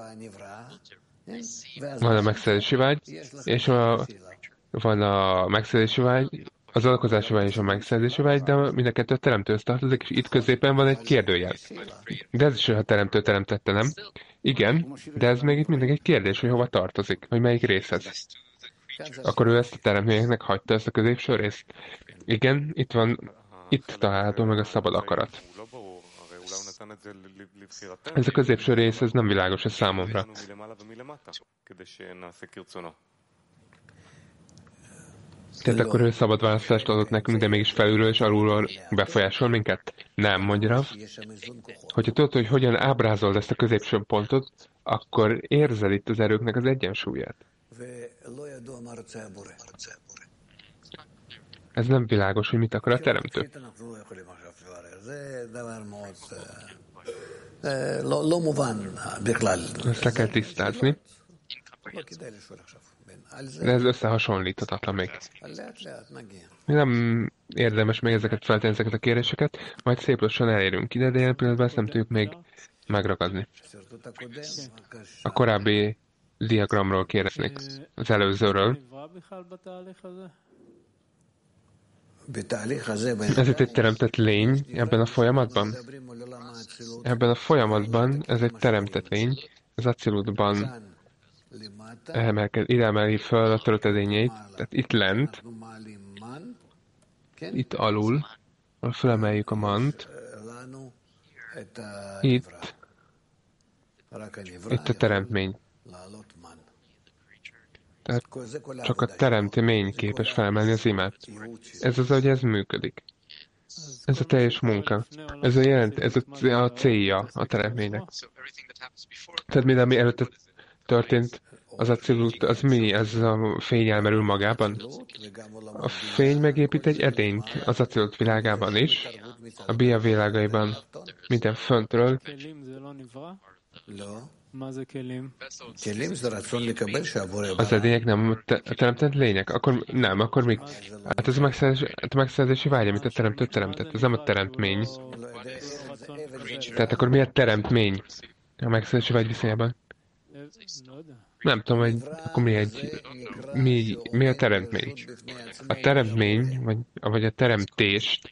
van a megszerzési vágy, és van a megszerzési vágy, az alakozási vágy és a megszerzési vágy, de mind a kettő a teremtőhöz tartozik, és itt középen van egy kérdőjel. De ez is, hogy a teremtő teremtette, nem? Igen, de ez még itt mindig egy kérdés, hogy hova tartozik, hogy melyik részhez. Akkor ő ezt a teremtményeknek hagyta, ezt a középső részt? Igen, itt található meg a szabad akarat. Ez a középső rész, ez nem világos a számomra. Tehát akkor ő szabad választást adott nekünk, de mégis felülről és alulról befolyásol minket? Nem, mondja Rav. Hogyha tudod, hogy hogyan ábrázold ezt a középső pontot, akkor érzel itt az erőknek az egyensúlyát. Ez nem világos, hogy mit akar a teremtő. Ezt le kell tisztázni. De ez összehasonlíthatatlan még. Nem érdemes még ezeket feltenni, ezeket a kérdéseket, majd szép lassan elérünk ide, de ilyen pillanatban ezt nem tudjuk még megragadni. A korábbi diagramról kérdeznék, az előzőről. Ez itt egy teremtett lény ebben a folyamatban? Ebben a folyamatban ez egy teremtett lény, az Acilutban ide emeli fel a törötedényeit, tehát itt lent, itt alul, felemeljük a mant, itt a teremtmény. Tehát csak a teremtmény képes felemelni az imát. Ez az, hogy ez működik. Ez a teljes munka. Ez a célja a teremtménynek. Tehát minden, ami előtte történt, az Acilut, az mi? Ez a fény elmerül magában? A fény megépít egy edényt az Acilut világában is, a Bia világaiban, minden föntről. Az edények nem teremtett lények? Akkor nem, akkor még... Hát ez a megszerzési vágy, amit a teremtő teremtett. Ez nem a teremtmény. Tehát akkor mi a teremtmény a megszerzési vágy viszonyában? Nem tudom, hogy akkor mi a teremtmény. A teremtmény, vagy a teremtést,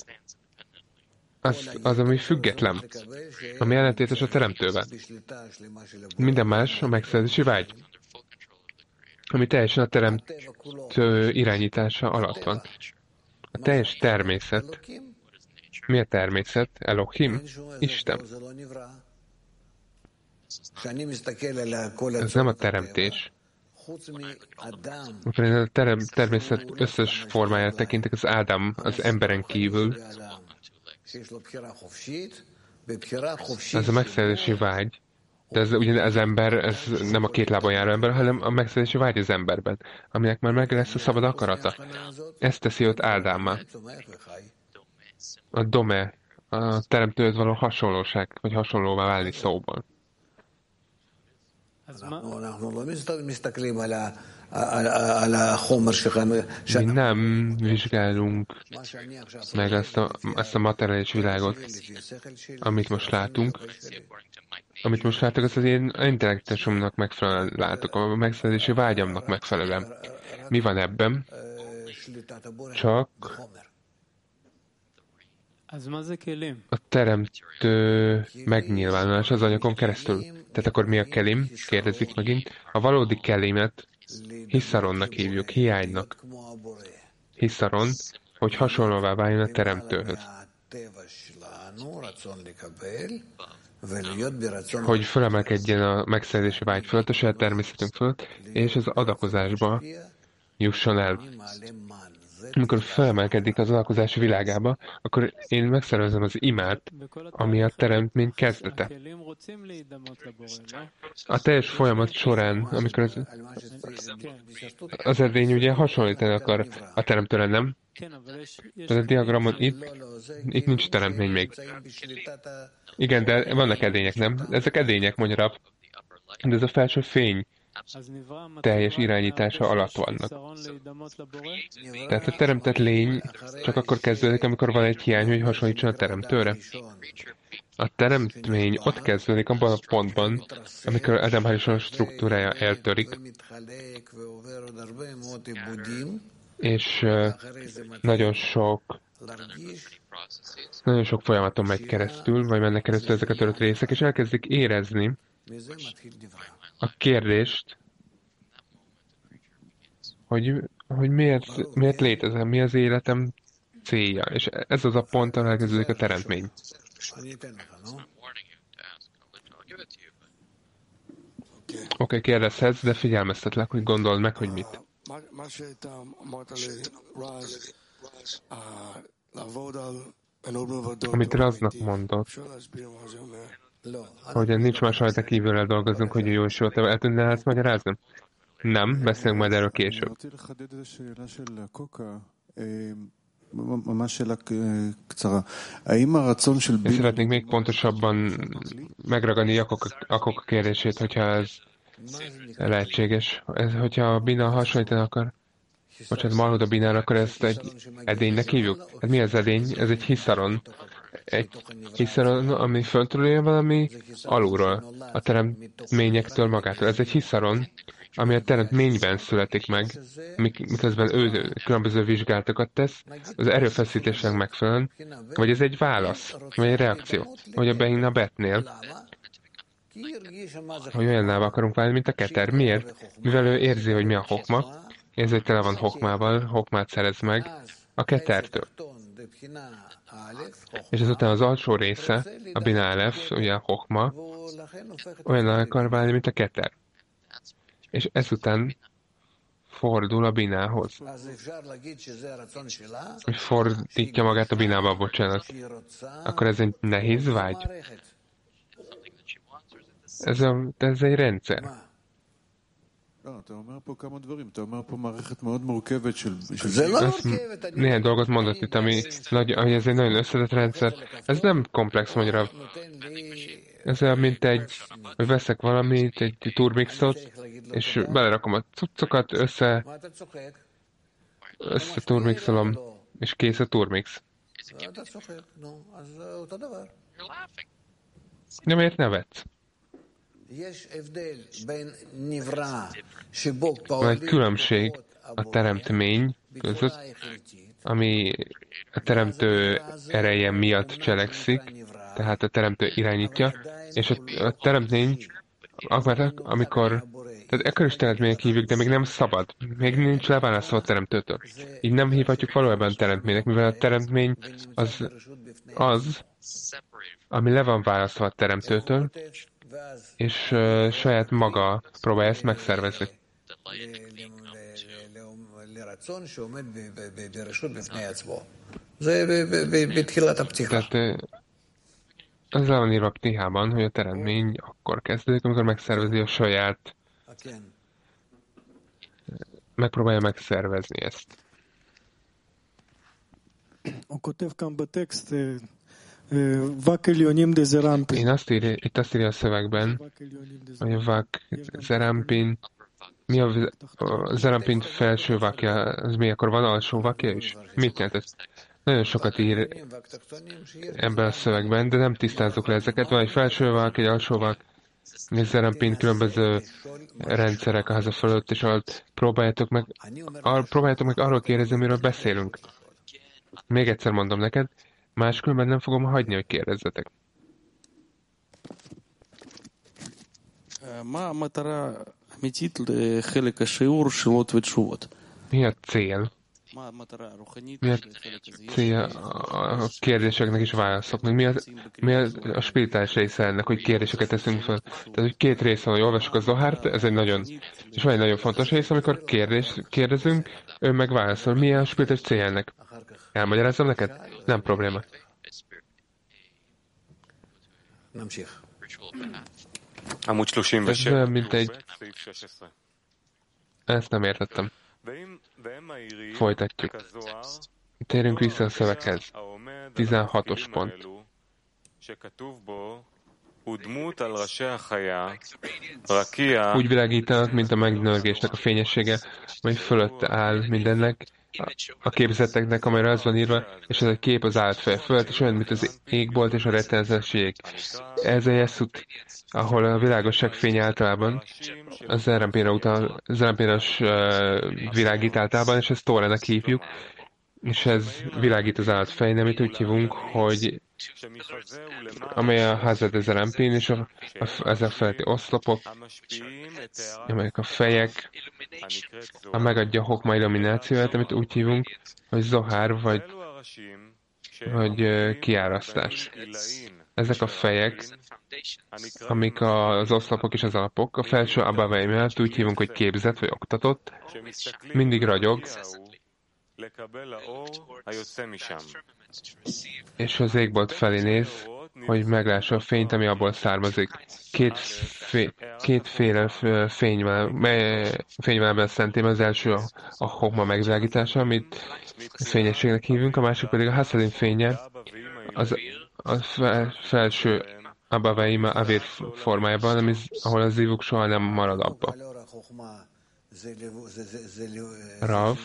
az, ami független, ami ellentétes a teremtővel. Minden más a megszerzési vágy, ami teljesen a teremtő irányítása alatt van. A teljes természet. Mi a természet? Elohim? Isten. Ez nem a teremtés. Amikor én a természet összes formáját tekintek, az Ádám, az emberen kívül, ez a megszerzési vágy, de ez ugye az ember, ez nem a két lábon járó ember, hanem a megszerzési vágy az emberben, aminek már meg lesz a szabad akarata. Ezt teszi ott Ádámmá. A dome, a teremtőhöz való hasonlóság, vagy hasonlóvá válni szóból. Mi nem vizsgálunk meg ezt a materiális világot, amit most látunk. Amit most látok, az én intellektusomnak megfelelően látok, a megszerzési vágyamnak megfelelően. Mi van ebben? Csak a teremtő megnyilvánulás az anyagon keresztül. Tehát akkor mi a kelim? Kérdezik megint. A valódi kelimet Hiszaronnak hívjuk, hiánynak. Hiszaron, hogy hasonlóvá váljon a teremtőhöz. Hogy fölemelkedjen a megszerzési vágy fölött, a saját természetünk fölött, és az adakozásba jusson el. Amikor felemelkedik az adakozási világába, akkor én megszervezem az imát, ami a teremtmény kezdete. A teljes folyamat során, amikor az edény ugye hasonlítani akar a teremtőre, nem? Ez a diagramon itt nincs teremtmény még. Igen, de vannak edények, nem? Ezek edények, mondja Rav. De ez a felső fény teljes irányítása alatt vannak. Tehát a teremtett lény csak akkor kezdődik, amikor van egy hiány, hogy hasonlítson a teremtőre. A teremtmény ott kezdődik abban a pontban, amikor Adam Harrison struktúrája eltörik, és nagyon sok folyamaton megy keresztül, vagy mennek keresztül ezek a törött részek, és elkezdik érezni a kérdést, hogy miért létezem, mi az életem célja. És ez az a pont, ahol elkezdődik a teremtmény. Oké, kérdezhetsz, de figyelmeztetlek, hogy gondold meg, hogy mit. Amit Raznak mondott, hogy nincs más rajta kívülre dolgozunk, hogy jó és jó, te el tudnál ezt magyarázni? Nem, beszélünk majd erről később. Én szeretnék még pontosabban megragadni Jakok kérdését, hogyha ez lehetséges. Hogyha a Bina hasonlítani akar, bocsánat, Malhuda Binára, akkor ezt egy edénynek hívjuk? Hát mi az edény? Ez egy hiszaron. Egy hiszaron, ami föntről jön valami alulról, a teremtményektől magától. Ez egy hiszaron, ami a teremtményben születik meg, miközben ő különböző vizsgálatokat tesz, az erőfeszítésnek megfelelően, vagy ez egy válasz, vagy egy reakció, vagy a Bein Betnél, hogy olyannál akarunk válni, mint a Keter. Miért? Mivel ő érzi, hogy mi a hokma, érzi, hogy tele van hokmával, hokmát szerez meg a Ketertől. És ezután az alsó része, a Bina Aleph, ugye a hokma, olyannál akar válni, mint a Keter. És ezután fordul a Binához. És fordítja magát a Binába, bocsánat. Akkor ez egy nehéz vágy? Ez egy rendszer. Néhány dolgot mondott itt, ami ez egy nagyon összetett rendszer. Ez nem komplex magyarul. Ez olyan, mint hogy veszek valamit, egy turmixot, és belerakom a cuccokat, turmixolom, és kész a turmix. De miért nevetsz? Van egy különbség a teremtmény között, ami a teremtő ereje miatt cselekszik, tehát a teremtő irányítja, és a teremtmény, amikor, tehát ekkor is teremtmények hívjuk, de még nem szabad, még nincs leválasztva a teremtőtől. Így nem hívhatjuk valójában teremtménynek, mivel a teremtmény az, ami le van választva a teremtőtől, és saját maga próbálja ezt megszervezni. Tehát az le van írva a Ptihában, hogy a teremtmény akkor kezdődik, amikor megszervezi a saját, megpróbálja megszervezni ezt. Itt azt írja a szövegben, hogy a Vak Zerampin, mi a Zerampin felső vakja, az mi, akkor van alsó vakja is? Mit jelent ez? Nagyon sokat ír ebben a szövegben, de nem tisztázzuk le ezeket. Van egy felső vak, egy alsó vak, és Zerampin különböző rendszerek a háza fölött, és próbáljátok meg arról kérdezni, miről beszélünk. Még egyszer mondom neked, máskülönben nem fogom hagyni, hogy kérdezzetek. Mi a cél? Mi a cél a kérdéseknek is válaszoknak? Mi a spirituális része ennek, hogy kérdéseket teszünk fel? Tehát, hogy két része van, hogy olvassuk a Zohárt, ez és van egy nagyon fontos része, amikor kérdezünk, ő meg válaszol. Mi a spirituális cél ennek? Elmagyarázom neked? Nem probléma. Ez olyan, mint egy... Ezt nem értettem. Folytatjuk. Térjünk vissza a szöveghez. 16-os pont. Úgy világítanak, mint a megnörgésnek a fényessége, amely fölött áll mindennek, a képzeteknek, amelyre az van írva, és ez a kép az állatfej fölött, és olyan, mint az égbolt és a rettenetesség. Ez a Jeszut, ahol a világosság fény általában, az Zerampénas világít általában, és ezt Tórának hívjuk, és ez világít az állatfején, amit úgy hívunk, hogy amely a Hazad Zerampin, és ezek feletti oszlopok, amelyek a fejek, megadja a hokma illuminációját, amit úgy hívunk, hogy Zohár, vagy vagy kiárasztás. Ezek a fejek, amik az oszlopok és az alapok, a felső Abba mellett úgy hívunk, hogy képzett vagy oktatott, mindig ragyog, és az égbolt felé néz, hogy meglássa a fényt, ami abból származik. Kétféle fényvelben szentély, az első a hokma megvilágítása, amit fényességnek hívunk, a másik pedig a Hasadim fénye, a felső Abba Veima Avir formájában, ahol a zivuk soha nem marad abba. Rav,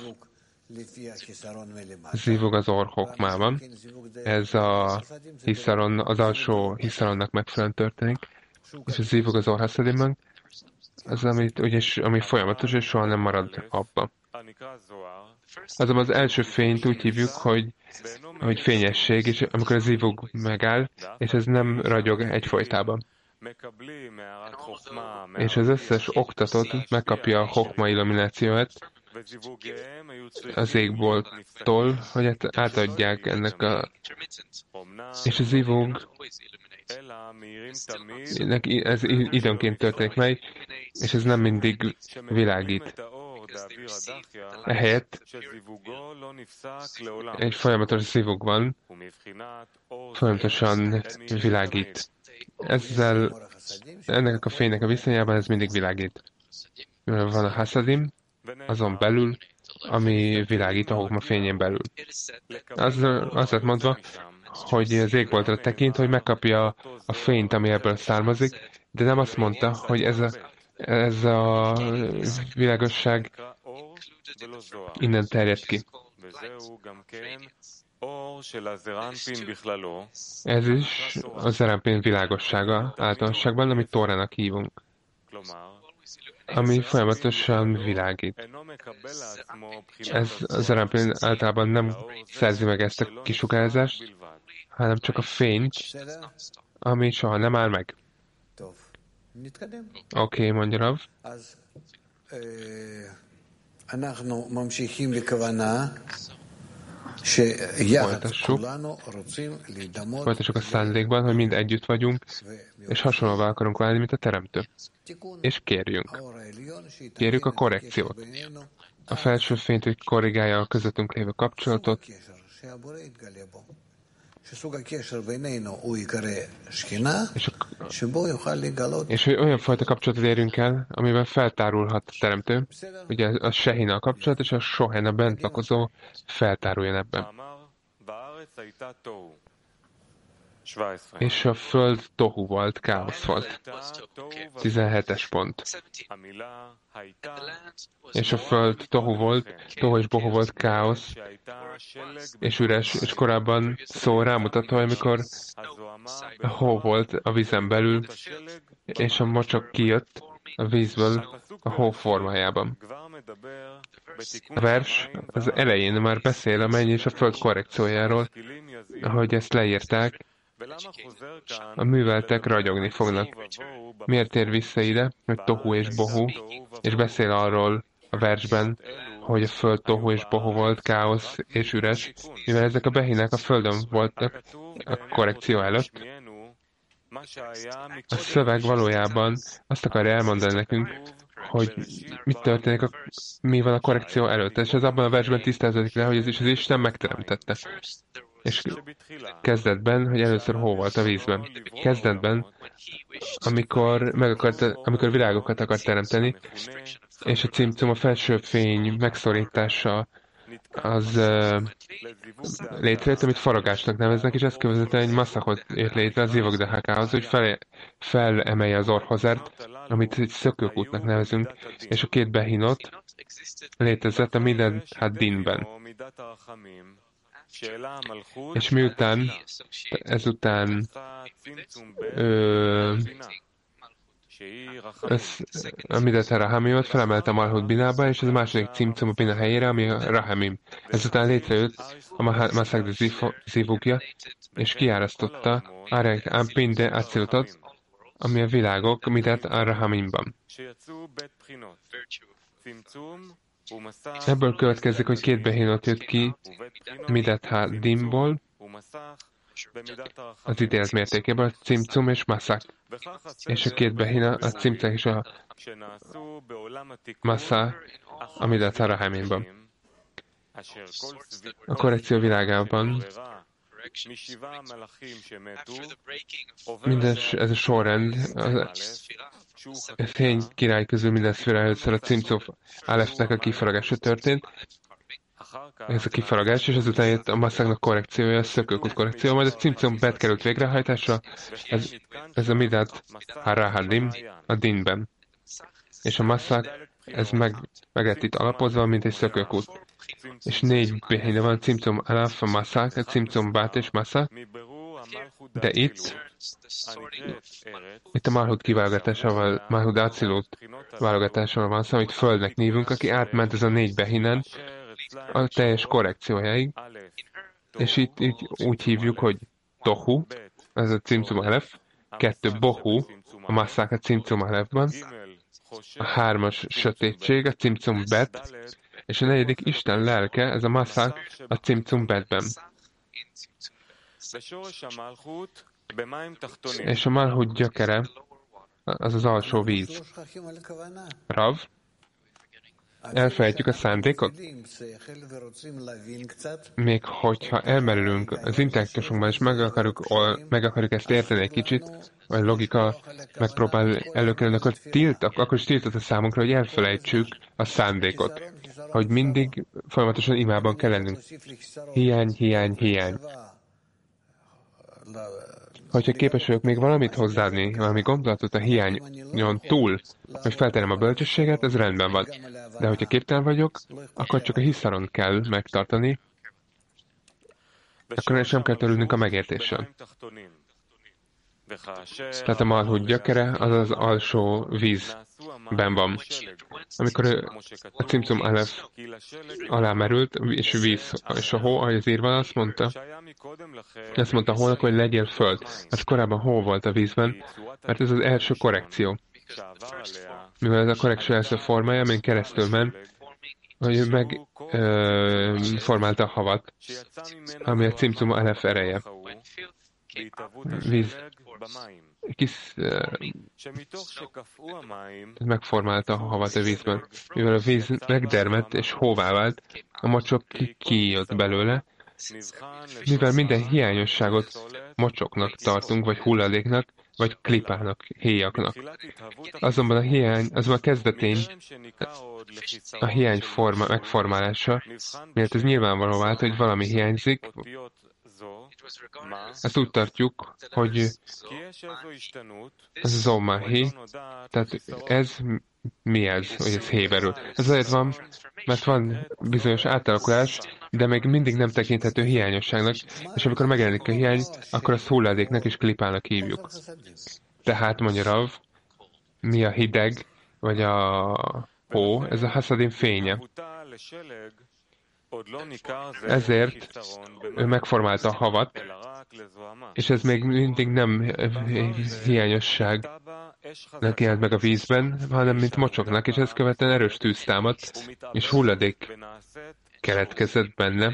zivug az Or Hokmában. Ez a Hiszaron, az alsó Hiszaronnak megfelelően történik, és a zivug az Or Hasadimban, az, ami folyamatos, és soha nem marad abba. Azonban az első fényt úgy hívjuk, hogy fényesség, és amikor a zivug megáll, és ez nem ragyog egyfolytában. És az összes oktatott megkapja a hokma illuminációt az égbolttól, hogy átadják ennek és a zivug ez időnként történik meg, és ez nem mindig világít. Ehelyett egy folyamatos zivug van, folyamatosan világít. Ennek a fénynek a viszonyában ez mindig világít. Van a Hasadim, azon belül, ami világít a hokma fényén belül. Azt mondva, hogy az égboltra tekint, hogy megkapja a fényt, ami ebből származik, de nem azt mondta, hogy ez a világosság innen terjed ki. Ez is a Zeranpin világossága általánosságban, amit Tórának hívunk, ami folyamatosan világít. Ez a Zeranpin általában nem szerzi meg ezt a kisugárzást, hanem csak a fényt, ami soha nem áll meg. Oké, mondja Rav. Folytassuk a szándékban, hogy mind együtt vagyunk, és hasonlóvá akarunk válni, mint a Teremtő. És kérjük a korrekciót. A felső fényt, hogy korrigálja a közöttünk lévő kapcsolatot, és hogy olyan fajta kapcsolatot érünk el, amivel feltárulhat a Teremtő, ugye a Sehina a kapcsolat, és a Sohen, a bent lakozó feltáruljon ebben. És a föld tohu volt, káosz volt. 17-es pont. És a föld tohu volt, tohu és bohu volt, káosz, és üres, és korábban szó rámutató, amikor a hó volt a vízen belül, és a mocsok kijött a vízből a hó formájában. A vers az elején már beszél a menny és a föld korrekciójáról, ahogy ezt leírták, a műveltek ragyogni fognak. Miért tér vissza ide, hogy tohu és bohu, és beszél arról a versben, hogy a föld tohu és bohu volt, káosz és üres, mivel ezek a behinek a földön voltak a korrekció előtt. A szöveg valójában azt akarja elmondani nekünk, hogy mit történik, mi van a korrekció előtt. És ez abban a versben tisztázódik le, hogy ez is az Isten megteremtette. És kezdetben, hogy először hó volt a vízben. Kezdetben, amikor virágokat akart teremteni, és a cimcum, a felső fény megszorítása az létrejött, amit faragásnak neveznek, és ezt követően egy masszakot ért létre az Ivogdahákához, hogy felemelje az orhozert, amit egy szökőkútnak nevezünk, és a két behinot létezett a Midad Haddinben. És miután ezután a Midad Rahamimot felemelte a Malhut Binába, és ez a második címcum a Bina helyére, ami a Rahamim. Ezután létrejött a Masagda Zivugja, és kiárasztotta Arek Pinde Acilutot, ami a világok Midad Rahamimban. Ebből következik, hogy két behinot jött ki Midad Haddinból, az ítélet mértékében a cimcum és masszák. És a két behina, a cimcek és a masszá, a midat haraháményban. A korrekció világában minden, ez a sorrend, a fény király közül minden szféra először a cimcum Alefnek a kifaragása történt. Ez a kifaragás, és ezután jött a masszáknak korrekciója, a szökőkút korrekció, majd a cimcum bet került végrehajtásra, ez a midat harahadim a dinben. És a masszák, ez meg lett itt alapozva, mint egy szökőkút. És 4 behine van, cimcum alaf, a masszák, a cimcum bát és masszák, de itt a Malhut kiválogatásával, Malhut Acilut válogatásával van szó, amit Földnek nívunk, aki átment ez a 4 behinen a teljes korrekciójáig, és itt úgy hívjuk, hogy Tohu, ez a cimcum alef, 2 Bohu, a masszák a cimcum alefban, a 3-as sötétség, a cimcum bet, és a 4. Isten lelke, ez a masszák a cimcum betben. És a Malhut gyökere, az az alsó víz. Rav, elfelejtjük a szándékot? Még hogyha elmerülünk az intellektusunkban, és meg akarjuk ezt érteni egy kicsit, vagy logika megpróbál előkerülni, akkor is tiltott a számunkra, hogy elfelejtsük a szándékot. Hogy mindig folyamatosan imában kell lennünk. Hiány, hiány, hiány. Hogyha képes vagyok még valamit hozzáadni, valami gondolatot a hiányon túl, hogy feltenem a bölcsességet, ez rendben van. De hogyha képtelen vagyok, akkor csak a hiszaron kell megtartani, akkor sem kell törődnünk a megértéssel. Tehát a Malhut gyökere az az alsó vízben van. Amikor a cimcum alef alá merült, és víz, és a hó, ahogy az írva, azt mondta a hónak, hogy legyél föld. Hát korábban hó volt a vízben, mert ez az első korrekció. Mivel ez a korrekció első formája, amin keresztül ment, hogy megformálta a havat, ami a cimcum alef ereje. Víz. Megformálta a havat a vízben. Mivel a víz megdermedt és hóvá vált, a mocsok kijött belőle, mivel minden hiányosságot mocsoknak tartunk, vagy hulladéknak, vagy klipának, héjaknak. Azonban a hiány, azonban a kezdetén a hiány megformálása, miért ez nyilvánvaló vált, hogy valami hiányzik, ezt úgy tartjuk, hogy ez zomahi, tehát ez mi ez, hogy ez héberül. Ez azért van, mert van bizonyos átalakulás, de még mindig nem tekinthető hiányosságnak, és amikor megjelenik a hiány, akkor azt hulladéknak és klipának hívjuk. Tehát, mondja Rav, mi a hideg, vagy a hó, ez a haszadim fénye. Ezért ő megformálta a havat, és ez még mindig nem hiányosságnak jelent meg a vízben, hanem mint mocsoknak, és ezt követően erős tűz támadt, és hulladék keletkezett benne,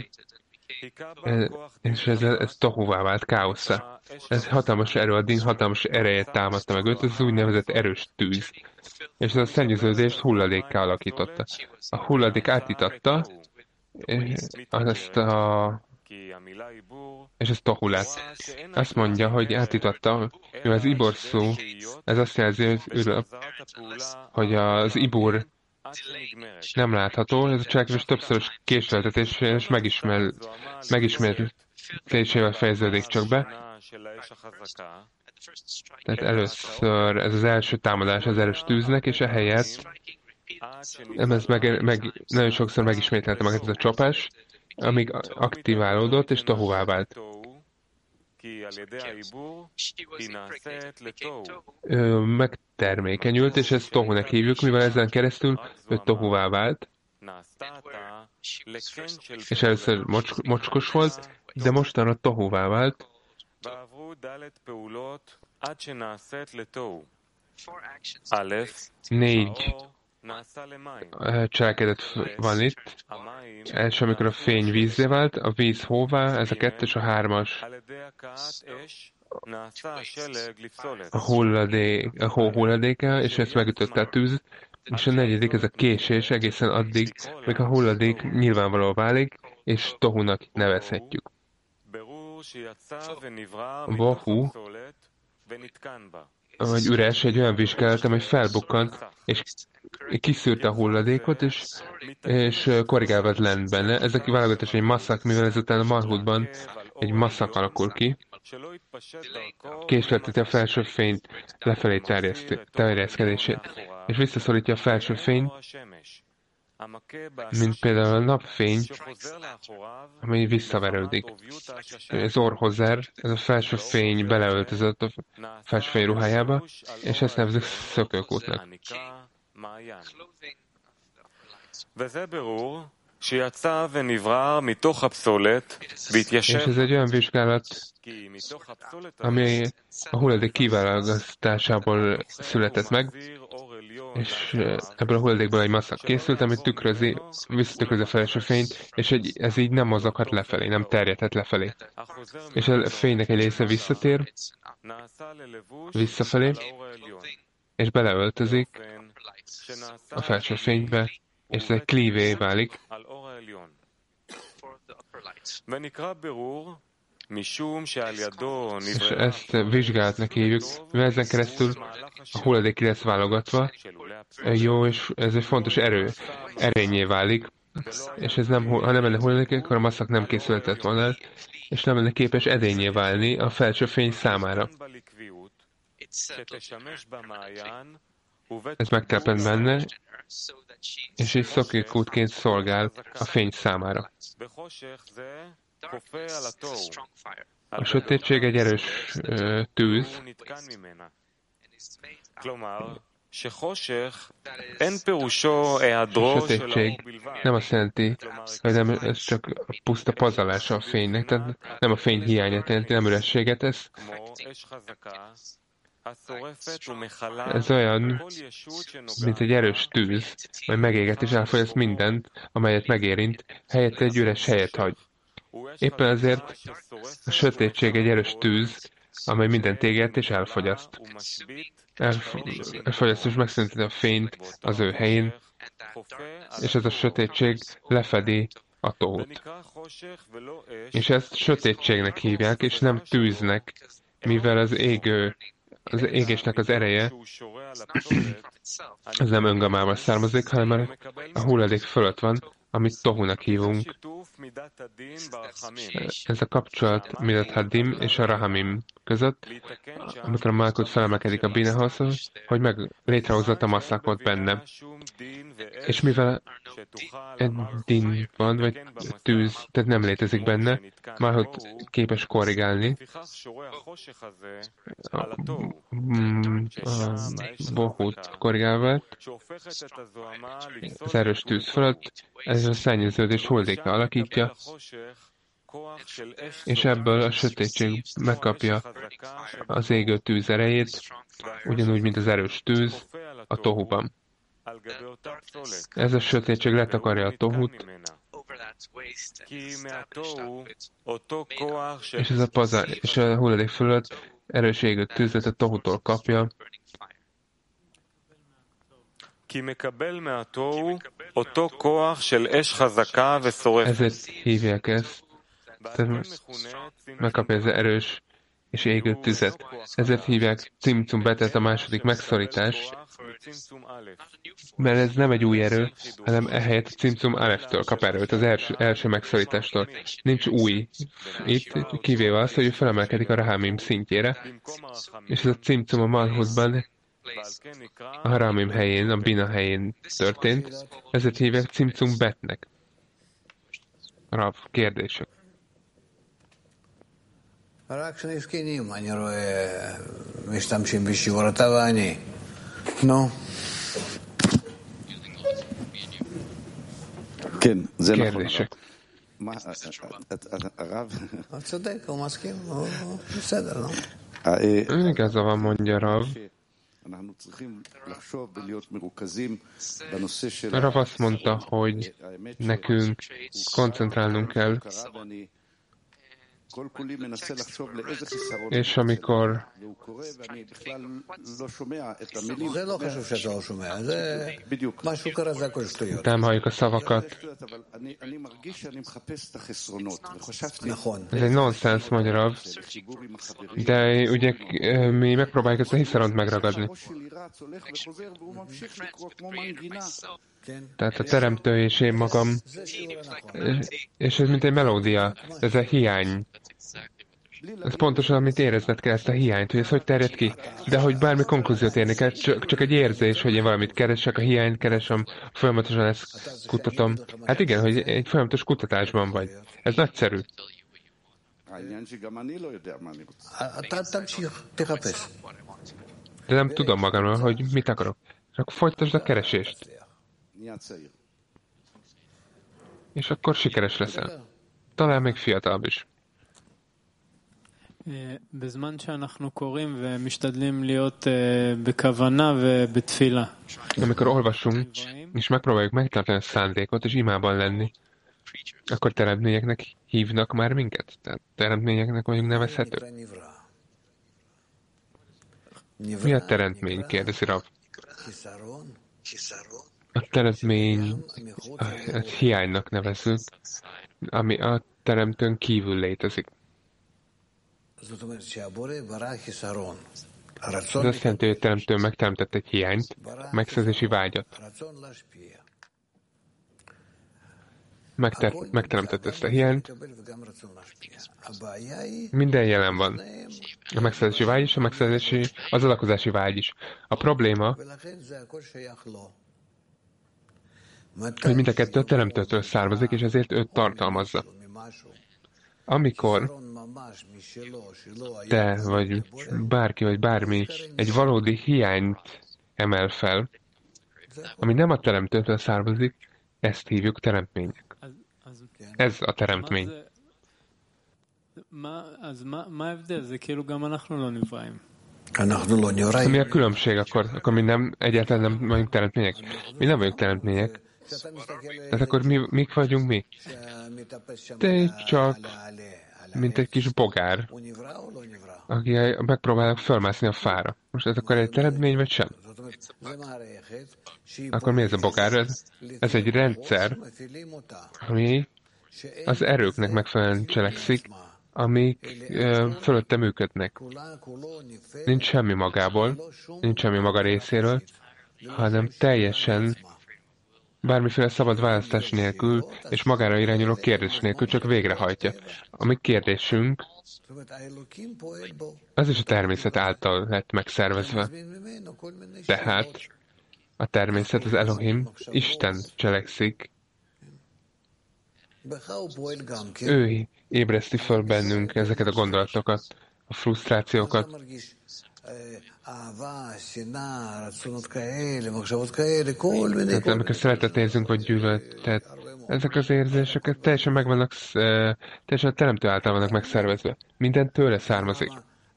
és ez tohuvá vált, káoszá. Ez hatalmas erő, a din hatalmas ereje támadta meg őt, ez az úgynevezett erős tűz. És ez a szennyeződést hulladékká alakította. A hulladék átitatta, és ez tohu lett. Azt mondja, hogy átitatta, mivel az ibor szó, ez azt jelzi, hogy az ibur nem látható, ez a cselekvés többszörös késleltetés és megismétlésével fejeződik csak be. Tehát először ez az első támadás az erős tűznek, és ehelyett ez nagyon sokszor megismételte magát ez a csapás, amíg aktiválódott és tohuvá vált. Megtermékenyült, és ezt tohunek hívjuk, mivel ezen keresztül ő tohuvá vált, és először mocskos volt, de mostanra tohuvá vált, 4 cselekedet van itt. Első, amikor a fény vízzé vált, a víz hóvá, ez a 2 és a 3-as. A hó hulladéka, és ezt megütötte a tűz, és a 4. ez a késés egészen addig, míg a hulladék nyilvánvaló válik, és tohunak nevezhetjük. Bohu, vagy üres, egy olyan vizsgálat, amely felbukkant, és kiszűrte a hulladékot, és korrigálva lent benne. Ez a kiválogatás egy masszak, mivel ezután a Malhutban egy masszak alakul ki, késlelteti a felső fényt lefelé terjeszkedését, és visszaszorítja a felső fényt, mint például a napfény, amely visszaverődik. Ez orhozer, ez a felső fény beleöltözött a felső fény ruhájába, és ezt nevezik szökőkútnak. És ez egy olyan vizsgálat, ami a hulladék kiválasztásából született meg, és ebből a hulladékból egy masszak készült, ami visszatükrözi a felső fényt, és ez így nem mozoghat lefelé, nem terjedhet lefelé. És a fénynek egy része visszatér, visszafelé, és beleöltözik a felső fénybe, és ez egy klívé válik. És ezt vizsgálatnak hívjuk, mivel ezen keresztül a hulladék ki lesz válogatva, jó, és ez egy fontos erényé válik, és ez nem, ha nem lenne hulladék, akkor a masszak nem készülhetett volna, és nem lenne képes edényé válni a felső fény számára. Ez megteleped benne, és egy szökőkútként szolgál a fény számára. A sötétség egy erős tűz, a sötétség nem azt jelenti, hogy nem, ez csak puszta pazalása a fénynek, tehát nem a fény hiányát jelenti, nem ürességet, ez olyan, mint egy erős tűz, mely megéget és elfogyaszt mindent, amelyet megérint, helyette egy üres helyet hagy. Éppen ezért a sötétség egy erős tűz, amely mindent éget és elfogyaszt. Elfogyaszt és megszünteti a fényt az ő helyén, és ez a sötétség lefedi a tohut. És ezt sötétségnek hívják, és nem tűznek, mivel az égésnek az ereje az nem öngamával származik, hanem a hulladék fölött van, amit tohunak hívunk. Ez a kapcsolat Midat Hadim és a Rahamim között, amikor a Malkut felemelkedik a Binahoz, hogy létrehozott a masszakot benne. És mivel egy din van, vagy tűz, tehát nem létezik benne, Malkut képes korrigálni a bohut korrigálva, az erős tűz fölött, ez a szennyeződés hulladéka alakítja, és ebből a sötétség megkapja az égő tűz erejét, ugyanúgy, mint az erős tűz a tohuban. Ez a sötétség letakarja a tohut, és a hulladék fölött erős égő tűzet a tohutól kapja, ezért hívják ezt, tehát megkapja az erős és égő tüzet. Ezért hívják Cimcum betet a második megszorítás, mert ez nem egy új erő, hanem ehelyett Cimcum Aleftől kap erőt, az első megszorítástól. Nincs új itt, kivéve az, hogy ő felemelkedik a Rahamim szintjére, és ez a Cimcum a Malhutban a Haramim helyén, a Bina helyén történt, ezért hívják Cimcum betnek. Rav, kérdések. רק שנזקנים, אני רואה משתמשים בשיעור אתה ואני. נו. כן, זה נכון. kérdések. הרב... הוא צודק, הוא מסכים, הוא בסדר, לא? Igaza van, mondja Rav. Rav azt mondta, hogy nekünk koncentrálnunk kell, és amikor nem halljuk a szavakat, ez egy nonsens, mondja Rav, de ugye mi megpróbáljuk ezt a hiszaront megragadni. Tehát a teremtő és én magam, és ez mint egy melódia, ez a hiány. Ez pontosan, amit érezned kell, ezt a hiányt, hogy ez hogy terjed ki. De hogy bármi konklúziót érni kell, csak egy érzés, hogy én valamit keresek, a hiányt keresem, folyamatosan ezt kutatom. Hát igen, hogy egy folyamatos kutatásban vagy. Ez nagyszerű. De nem tudom magamról, hogy mit akarok. Csak folytasd a keresést. És akkor sikeres leszel. Talán még fiatalabb is. בזמן שאנחנו קוראים ומשתדלים להיות בכוונה ובתפילה. Amikor olvasunk, és megpróbáljuk megtartani a szándékot, és imában lenni, akkor teremtményeknek hívnak már minket? Tehát teremtményeknek vagyunk nevezhető? Mi a teremtmény? Kérdezi Rav. A teremtmény a hiánynak nevezzük, ami a teremtőn kívül létezik. Ez azt jelenti, hogy a teremtő megteremtett egy hiányt, megszerzési vágyat. Megteremtett ezt a hiányt. Minden jelen van. A megszerzési vágy is, az alakozási vágy is. A probléma, hogy mind a kettő a teremtőtől származik, és ezért őt tartalmazza. Amikor te, vagy bárki, vagy bármi egy valódi hiányt emel fel, ami nem a teremtőtől származik, ezt hívjuk teremtménynek. Ez a teremtmény. Mi a különbség akkor mi nem, egyáltalán nem vagyunk teremtmények? Mi nem vagyunk teremtmények. Tehát akkor mik vagyunk mi? Te csak, mint egy kis bogár, aki megpróbálnak fölmászni a fára. Most ez akkor egy teremtmény, vagy sem? Akkor mi ez a bogár? Ez egy rendszer, ami az erőknek megfelelően cselekszik, amik fölötte működnek. Nincs semmi magából, nincs semmi maga részéről, hanem teljesen bármiféle szabad választás nélkül és magára irányuló kérdés nélkül csak végrehajtja. A mi kérdésünk az is a természet által lett megszervezve. Tehát a természet, az Elohim, Isten cselekszik. Ő ébreszti föl bennünk ezeket a gondolatokat, a frusztrációkat. Tehát amikor szeretet érzünk, vagy gyűlöletet, ezek az érzéseket teljesen megvannak, teljesen a teremtő által vannak megszervezve. Minden tőle származik.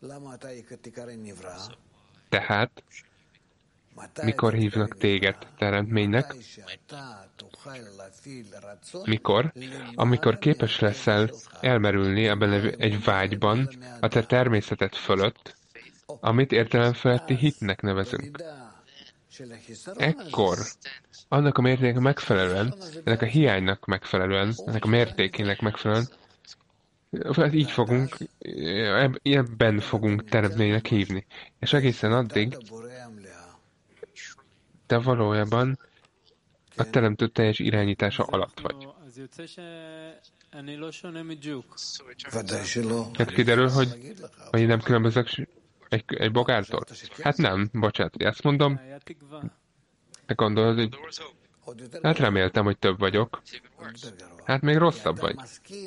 Tehát, mikor hívnak téged teremtménynek? Mikor? Amikor képes leszel elmerülni ebben egy vágyban a te természeted fölött, amit értelemfeletti hitnek nevezünk. Ekkor, annak a mértéknek megfelelően, ennek a hiánynak megfelelően, ennek a mértékének megfelelően, így fogunk, ebben fogunk teremtménynek hívni. És egészen addig, te valójában a teremtő teljes irányítása alatt vagy. Hát kiderül, hogy nem különbözök egy bogártól? Hát nem, bocsánat, hogy ezt mondom. Te gondolod, hogy hát reméltem, hogy több vagyok. Hát még rosszabb vagy.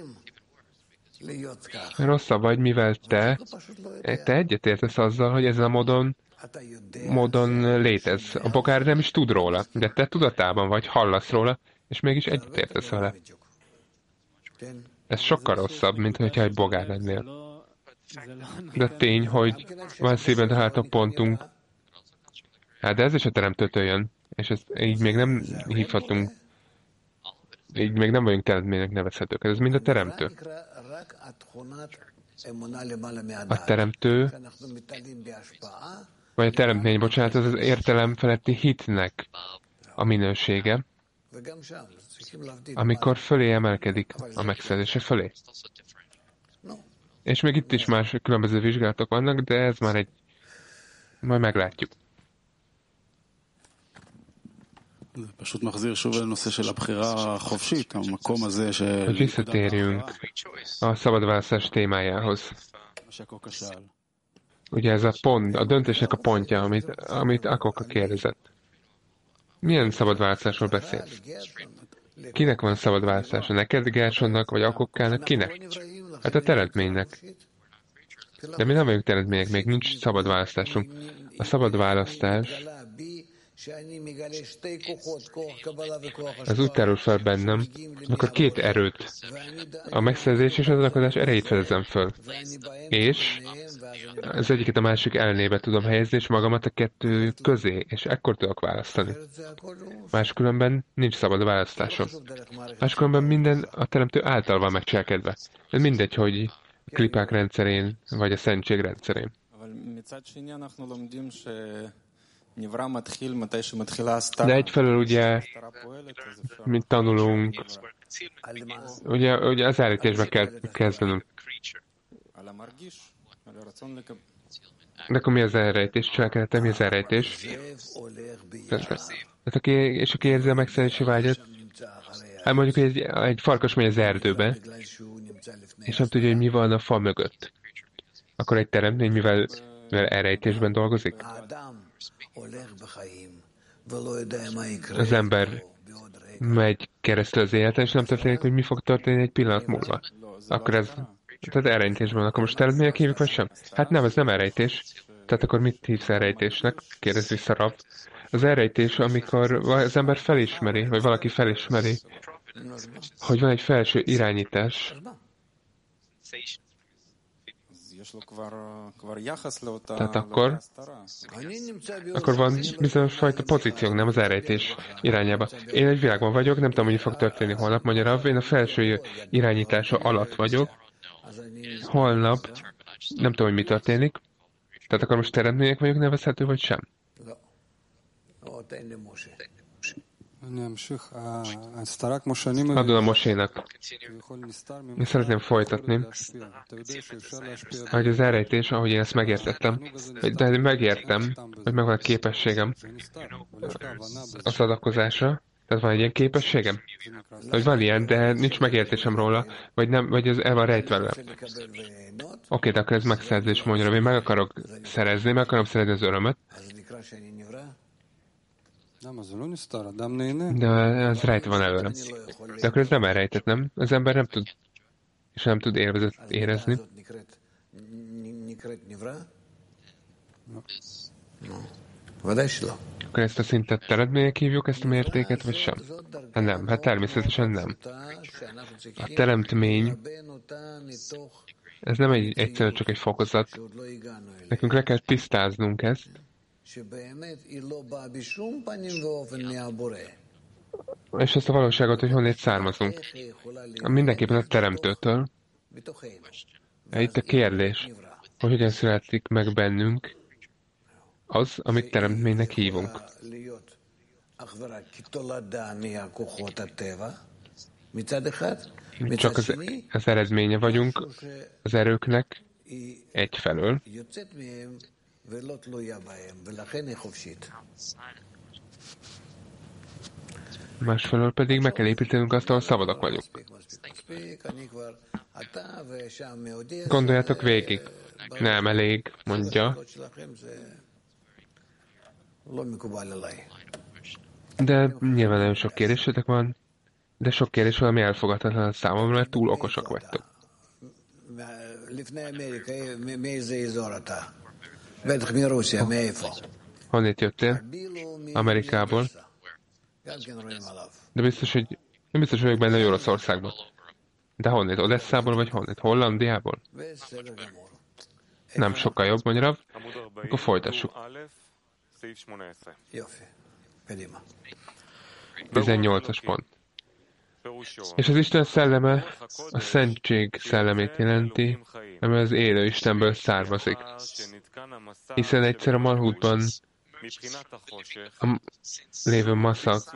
Rosszabb vagy, mivel te egyetértesz azzal, hogy ezen a módon létez. A bogár nem is tud róla, de te tudatában vagy, hallasz róla, és mégis egyetértesz vele. Ez sokkal rosszabb, mint hogyha egy bogár lennél. De tény, hogy van szívben található pontunk, Hát de ez is a teremtőtől jön, és ezt így még nem hívhatunk, így még nem vagyunk teremtménynek nevezhetők. Ez mind a teremtő. A teremtő, vagy a teremtmény, bocsánat, az értelem feletti hitnek a minősége, amikor fölé emelkedik a megszerzése fölé. És még itt is más különböző vizsgálatok vannak, de ez már egy... majd meglátjuk. Hogy visszatérjünk a szabad választás témájához. Ugye ez a pont, a döntésnek a pontja, amit Akoka kérdezett. Milyen szabad választásról beszélsz? Kinek van szabad választása? Neked, Gersonnak, vagy Akokkának? Kinek? Hát a teremtménynek. De mi nem vagyunk teremtmények, még nincs szabad választásunk. A szabad választás az úgy tárul fel bennem, amikor két erőt, a megszerzés és az adakozás erejét fedezem föl. És az egyiket a másik ellenébe tudom helyezni, és magamat a kettő közé, és ekkor tudok választani. Máskülönben nincs szabad választásom. Máskülönben minden a teremtő által van megcselkedve. Ez mindegy, hogy a klipák rendszerén, vagy a szentség rendszerén. De egyfelől ugye, mint tanulunk, ugye az állításba kell kezdenünk. De akkor mi az elrejtés? Cselekedete, mi az elrejtés? Tehát aki érzi a megszerzési vágyat, hát mondjuk egy farkas megy az erdőbe, és nem tudja, hogy mi van a fa mögött. Akkor egy teremtmény, mivel elrejtésben dolgozik? Az ember megy keresztül az életen, és nem történik, hogy mi fog történni egy pillanat múlva. Akkor ez, tehát elrejtésben, akkor most teremtmények hívjuk, vagy sem? Hát nem, ez nem elrejtés. Tehát akkor mit hívsz elrejtésnek? Kérdez vissza Rab. Az elrejtés, amikor az ember felismeri, vagy valaki felismeri, hogy van egy felső irányítás. Tehát akkor van bizonyos fajta pozíciónk, nem az elrejtés irányába. Én egy világban vagyok, nem tudom, hogy fog történni holnap, mondja Rav, én a felső irányítása alatt vagyok. Holnap nem tudom, hogy mi történik. Tehát akkor most teremtmények vagyok nevezhető, vagy sem? Adom a Mosénak. Én szeretném folytatni, hogy az elrejtés, ahogy én ezt megértettem, de megértem, hogy megvan a képességem az adakozásra, tehát van egy ilyen képességem, hogy van ilyen, de nincs megértésem róla, vagy nem, vagy ez el van rejtve vele. Oké, de akkor ez megszerzés, mondja, hogy én meg akarom szerezni az örömet, de ez rejtve van előre. De akkor ez nem elrejtett, nem? Az ember nem tud, és nem tud élvezetet érezni. Akkor ezt a szintet teremtmények hívjuk, ezt a mértéket, vagy sem? Hát nem, hát természetesen nem. A teremtmény, ez nem egyszerűen csak egy fokozat. Nekünk le kell tisztáznunk ezt, és ezt a valóságot, hogy honnét származunk. Mindenképpen a teremtőtől. Itt a kérdés, hogy hogyan születik meg bennünk az, amit teremtménynek hívunk. Csak az eredménye vagyunk az erőknek egyfelől, másfelől pedig meg kell építenünk azt, ahol szabadak vagyunk. Gondoljátok végig. Nem elég, mondja. De nyilván nagyon sok kérdésetek van, de sok kérdés valami elfogadhatatlan a számomra, mert túl okosak vagytok. Honnét jöttél? Amerikából. De biztos, hogy nem biztos vagyok benne, hogy Oroszországban. De honnét? Odesszából vagy honnét? Hollandiából? Nem sokkal jobb, mondja Rav. Akkor folytassuk. Jófi. Kedima. 18-as pont. És az Isten szelleme a szentség szellemét jelenti, ami az élő Istenből származik. Hiszen egyszer a Malhutban a lévő maszak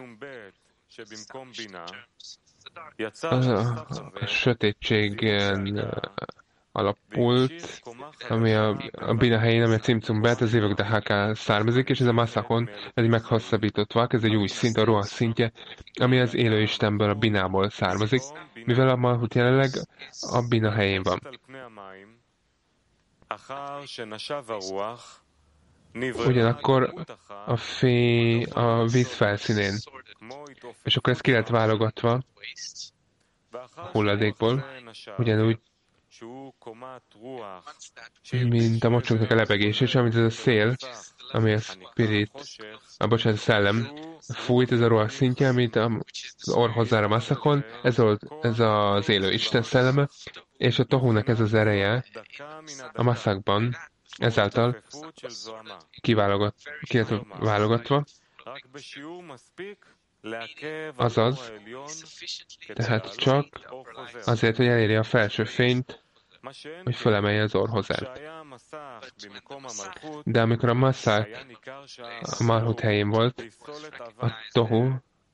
a sötétségen alapult, ami a Bina helyén, ami a Cimcum Bet, az évek Dehaká származik, és ez a Maszakon, ez egy meghosszabbított vak, ez egy új szint, a Ruach szintje, ami az élő Istenből, a Binából származik, mivel a Malhut jelenleg a Bina helyén van. Ugyanakkor a víz felszínén, és akkor ez ki lett válogatva hulladékból, ugyanúgy, mint a mocsoknak a lebegés, és amit ez a szél, ami a a szellem fújt, ez a Ruach szintje, amit az orhozzára Maszakon, ez az élő Isten szelleme, és a Tohunak ez az ereje a Maszakban, ezáltal ki lett válogatva, azaz, tehát csak azért, hogy elérje a felső fényt, hogy fölemelje az orhozát. De amikor a Maszák a Malhut helyén volt, a Tohu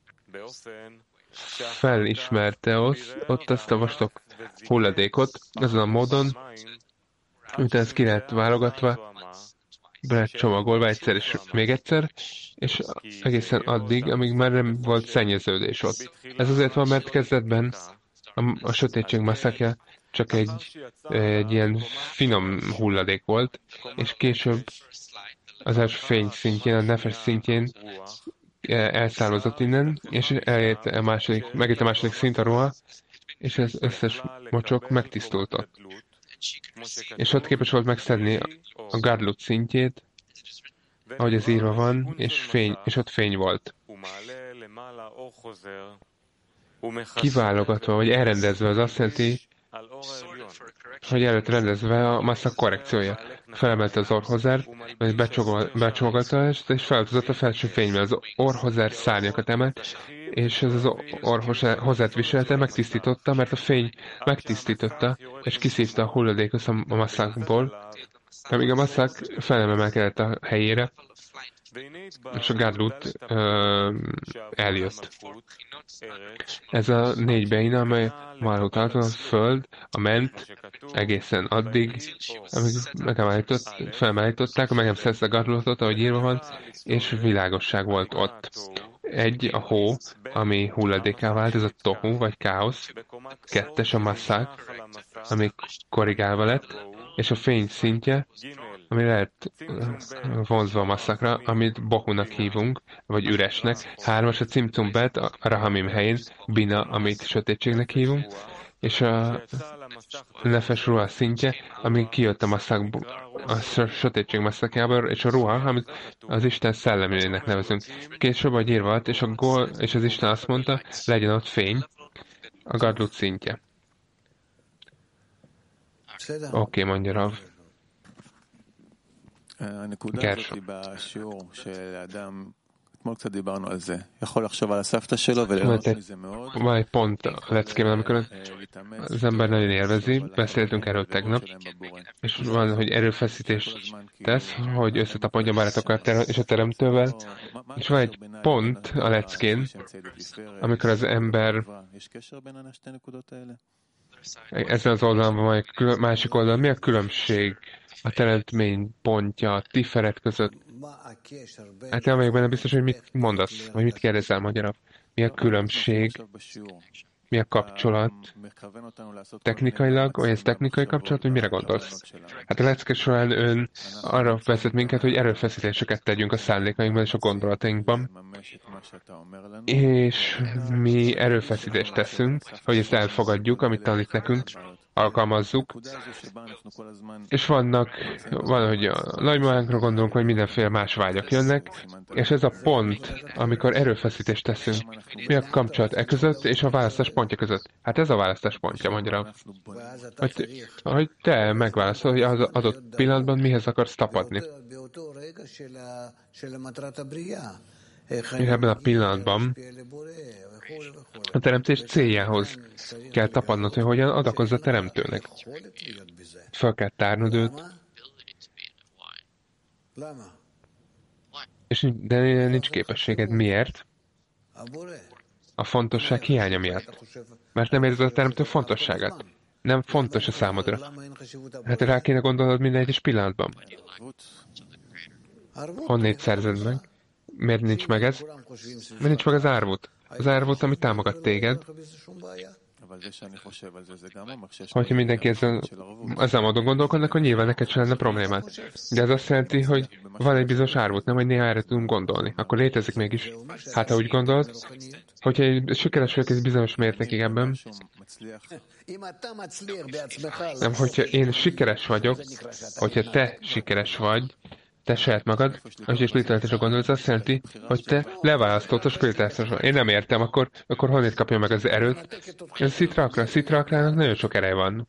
felismerte ott azt a vastag hulladékot, azon a módon, utána ez ki lett válogatva, be lett csomagolva egyszer és még egyszer, és egészen addig, amíg már nem volt szennyeződés ott. Ez azért van, mert kezdetben a sötétség maszakja csak egy ilyen finom hulladék volt, és később az első fény szintjén, a nefes szintjén elszármazott innen, és megért a második szint a ruha, és az összes mocsok megtisztult ott. És ott képes volt megszedni a Gadlut szintjét, ahogy ez írva van, és ott fény volt. Kiválogatva, vagy elrendezve, az azt jelenti, hogy előtt rendezve a Maszak korrekciója. Felemelte az orhozárt, vagy becsomagolta, és feláldozott a felső fénybe. Az orhozár szárnyakat emelt, és ez az orhozát viselte, megtisztította, mert a fény megtisztította, és kiszívta a hulladékot a Maszakból, amíg a Maszak felemelkedett a helyére, és a Gadlut eljött. Ez a 4 beina, amely Malhut által a föld, a ment egészen addig, amíg felemelították, a meg nem szerezte a Gadlutot, ahogy írva van, és világosság volt ott. A hó, ami hulladékká vált, ez a tohu, vagy káosz. 2 a Maszák, ami korrigálva lett, és a fény szintje, ami lehet vonzva a Maszakra, amit Bohunak hívunk, vagy üresnek. 3 a Cimcum Bet, a Rahamim helyén, Bina, amit sötétségnek hívunk, és a nefes ruha szintje, ami kijött a sötétség maszakjából, és a ruha, amit az Isten szellemének nevezünk. Később a írva alatt, és az Isten azt mondta, legyen ott fény, a Gadlut szintje. Oké, mondja Rav. Gershom. Van egy pont a leckében, amikor az ember nagyon élvezi, beszéltünk erről tegnap, és van, hogy erőfeszítést tesz, hogy összetapadja barátokat és a teremtővel, és van egy pont a leckén, amikor az ember ezen az oldalon van, vagy másik oldalon, mi a különbség a teremtmény pontja, a tiferet között? Hát én amelyik benne biztos, hogy mit mondasz, vagy mit kérdezel magyarul. Mi a különbség, mi a kapcsolat? Technikailag, vagy ez technikai kapcsolat, hogy mire gondolsz? Hát a lecke során ön arra vezet minket, hogy erőfeszítéseket tegyünk a szándékainkban és a gondolatainkban, és mi erőfeszítést teszünk, hogy ezt elfogadjuk, amit tanít nekünk, alkalmazzuk, és van, hogy a nagymamánkra gondolunk, vagy mindenféle más vágyak jönnek, és ez a pont, amikor erőfeszítést teszünk, mi a kapcsolat között és a választás pontja között? Hát ez a választás pontja, mondja. Hogy te megválaszol, hogy az adott pillanatban mihez akarsz tapadni. És ebben a pillanatban a teremtés céljához kell tapadnod, hogy hogyan adakozz a teremtőnek. Fel kell tárnod őt, de nincs képességed. Miért? A fontosság hiánya miatt. Mert nem érzed a teremtő fontosságát. Nem fontos a számodra. Hát rá kéne gondolnod minden egyes pillanatban. Honnét szerzed meg? Miért nincs meg ez? Miért nincs meg az árvút? Az árvút, ami támogat téged. Hogyha mindenki ezzel módon gondolkodnak, akkor nyilván neked sem lenne problémát. De ez azt jelenti, hogy van egy bizonyos árvút, nem, hogy néha erre tudunk gondolni. Akkor létezik mégis. Hát, ha úgy gondolod, hogyha sikeres vagyok egy bizonyos mértékig ebben, nem, hogyha én sikeres vagyok, hogyha te sikeres vagy, te saját magad, és spirituálisra gondolsz, azt jelenti, hogy te leválasztott a spirituálisra. Én nem értem, akkor honnét kapja meg az erőt? Ez a szitrakra. A szitrakrának nagyon sok ereje van.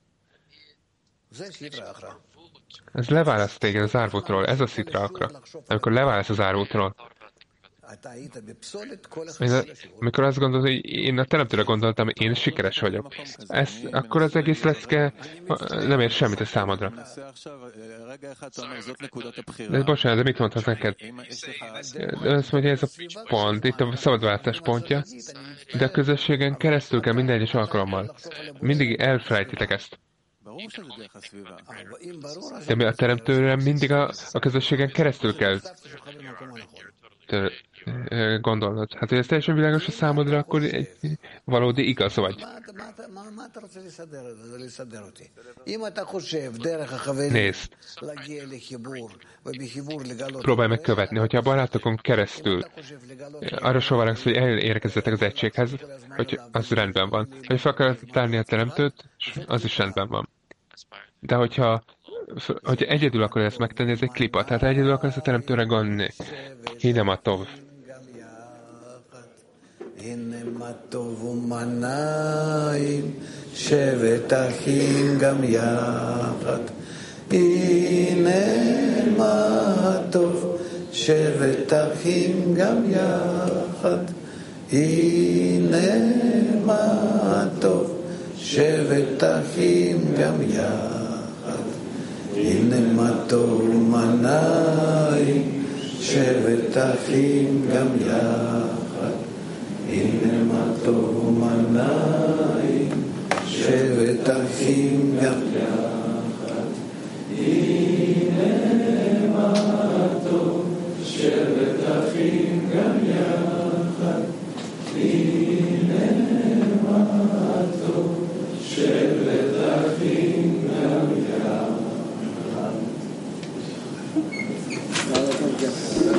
Ez leválaszt téged az árvútról, ez a szitrakra. Amikor leválaszt az árvútról. Amikor azt gondolod, hogy én a teremtőre gondoltam, én sikeres vagyok. Akkor az egész lecke nem ér semmit a számodra. De bocsánat, de mit mondhat neked? De azt mondja, ez a pont, itt a szabadváltás pontja, de a közösségen keresztül kell minden egyes alkalommal. Mindig elfelejtitek ezt. De a teremtőre mindig a közösségen keresztül kell gondolnod. Hát, hogy ez teljesen világos a számodra, akkor egy valódi igaz vagy. Nézd. Próbálj meg követni, hogyha a barátokon keresztül arra sovarogsz, hogy elérkezzetek az egységhez, hogy az rendben van. Hogy fel akarod tárni a teremtőt, az is rendben van. De hogyha egyedül akarod ezt megtenni, ez egy klipa. Tehát egyedül akarsz a teremtőre gondolni. Hinem a tov. הנה מה טוב ומנעים, שבת אחים גם יחד. הנה מה טוב, שבת אחים גם יחד. הנה מה טוב, שבת אחים גם יחד. הנה מה טוב ומנעים, שבת אחים גם יחד. הנה מה טוב ומנעים, שבת אחים גם יחד. הנה מה טוב, שבת אחים גם יחד.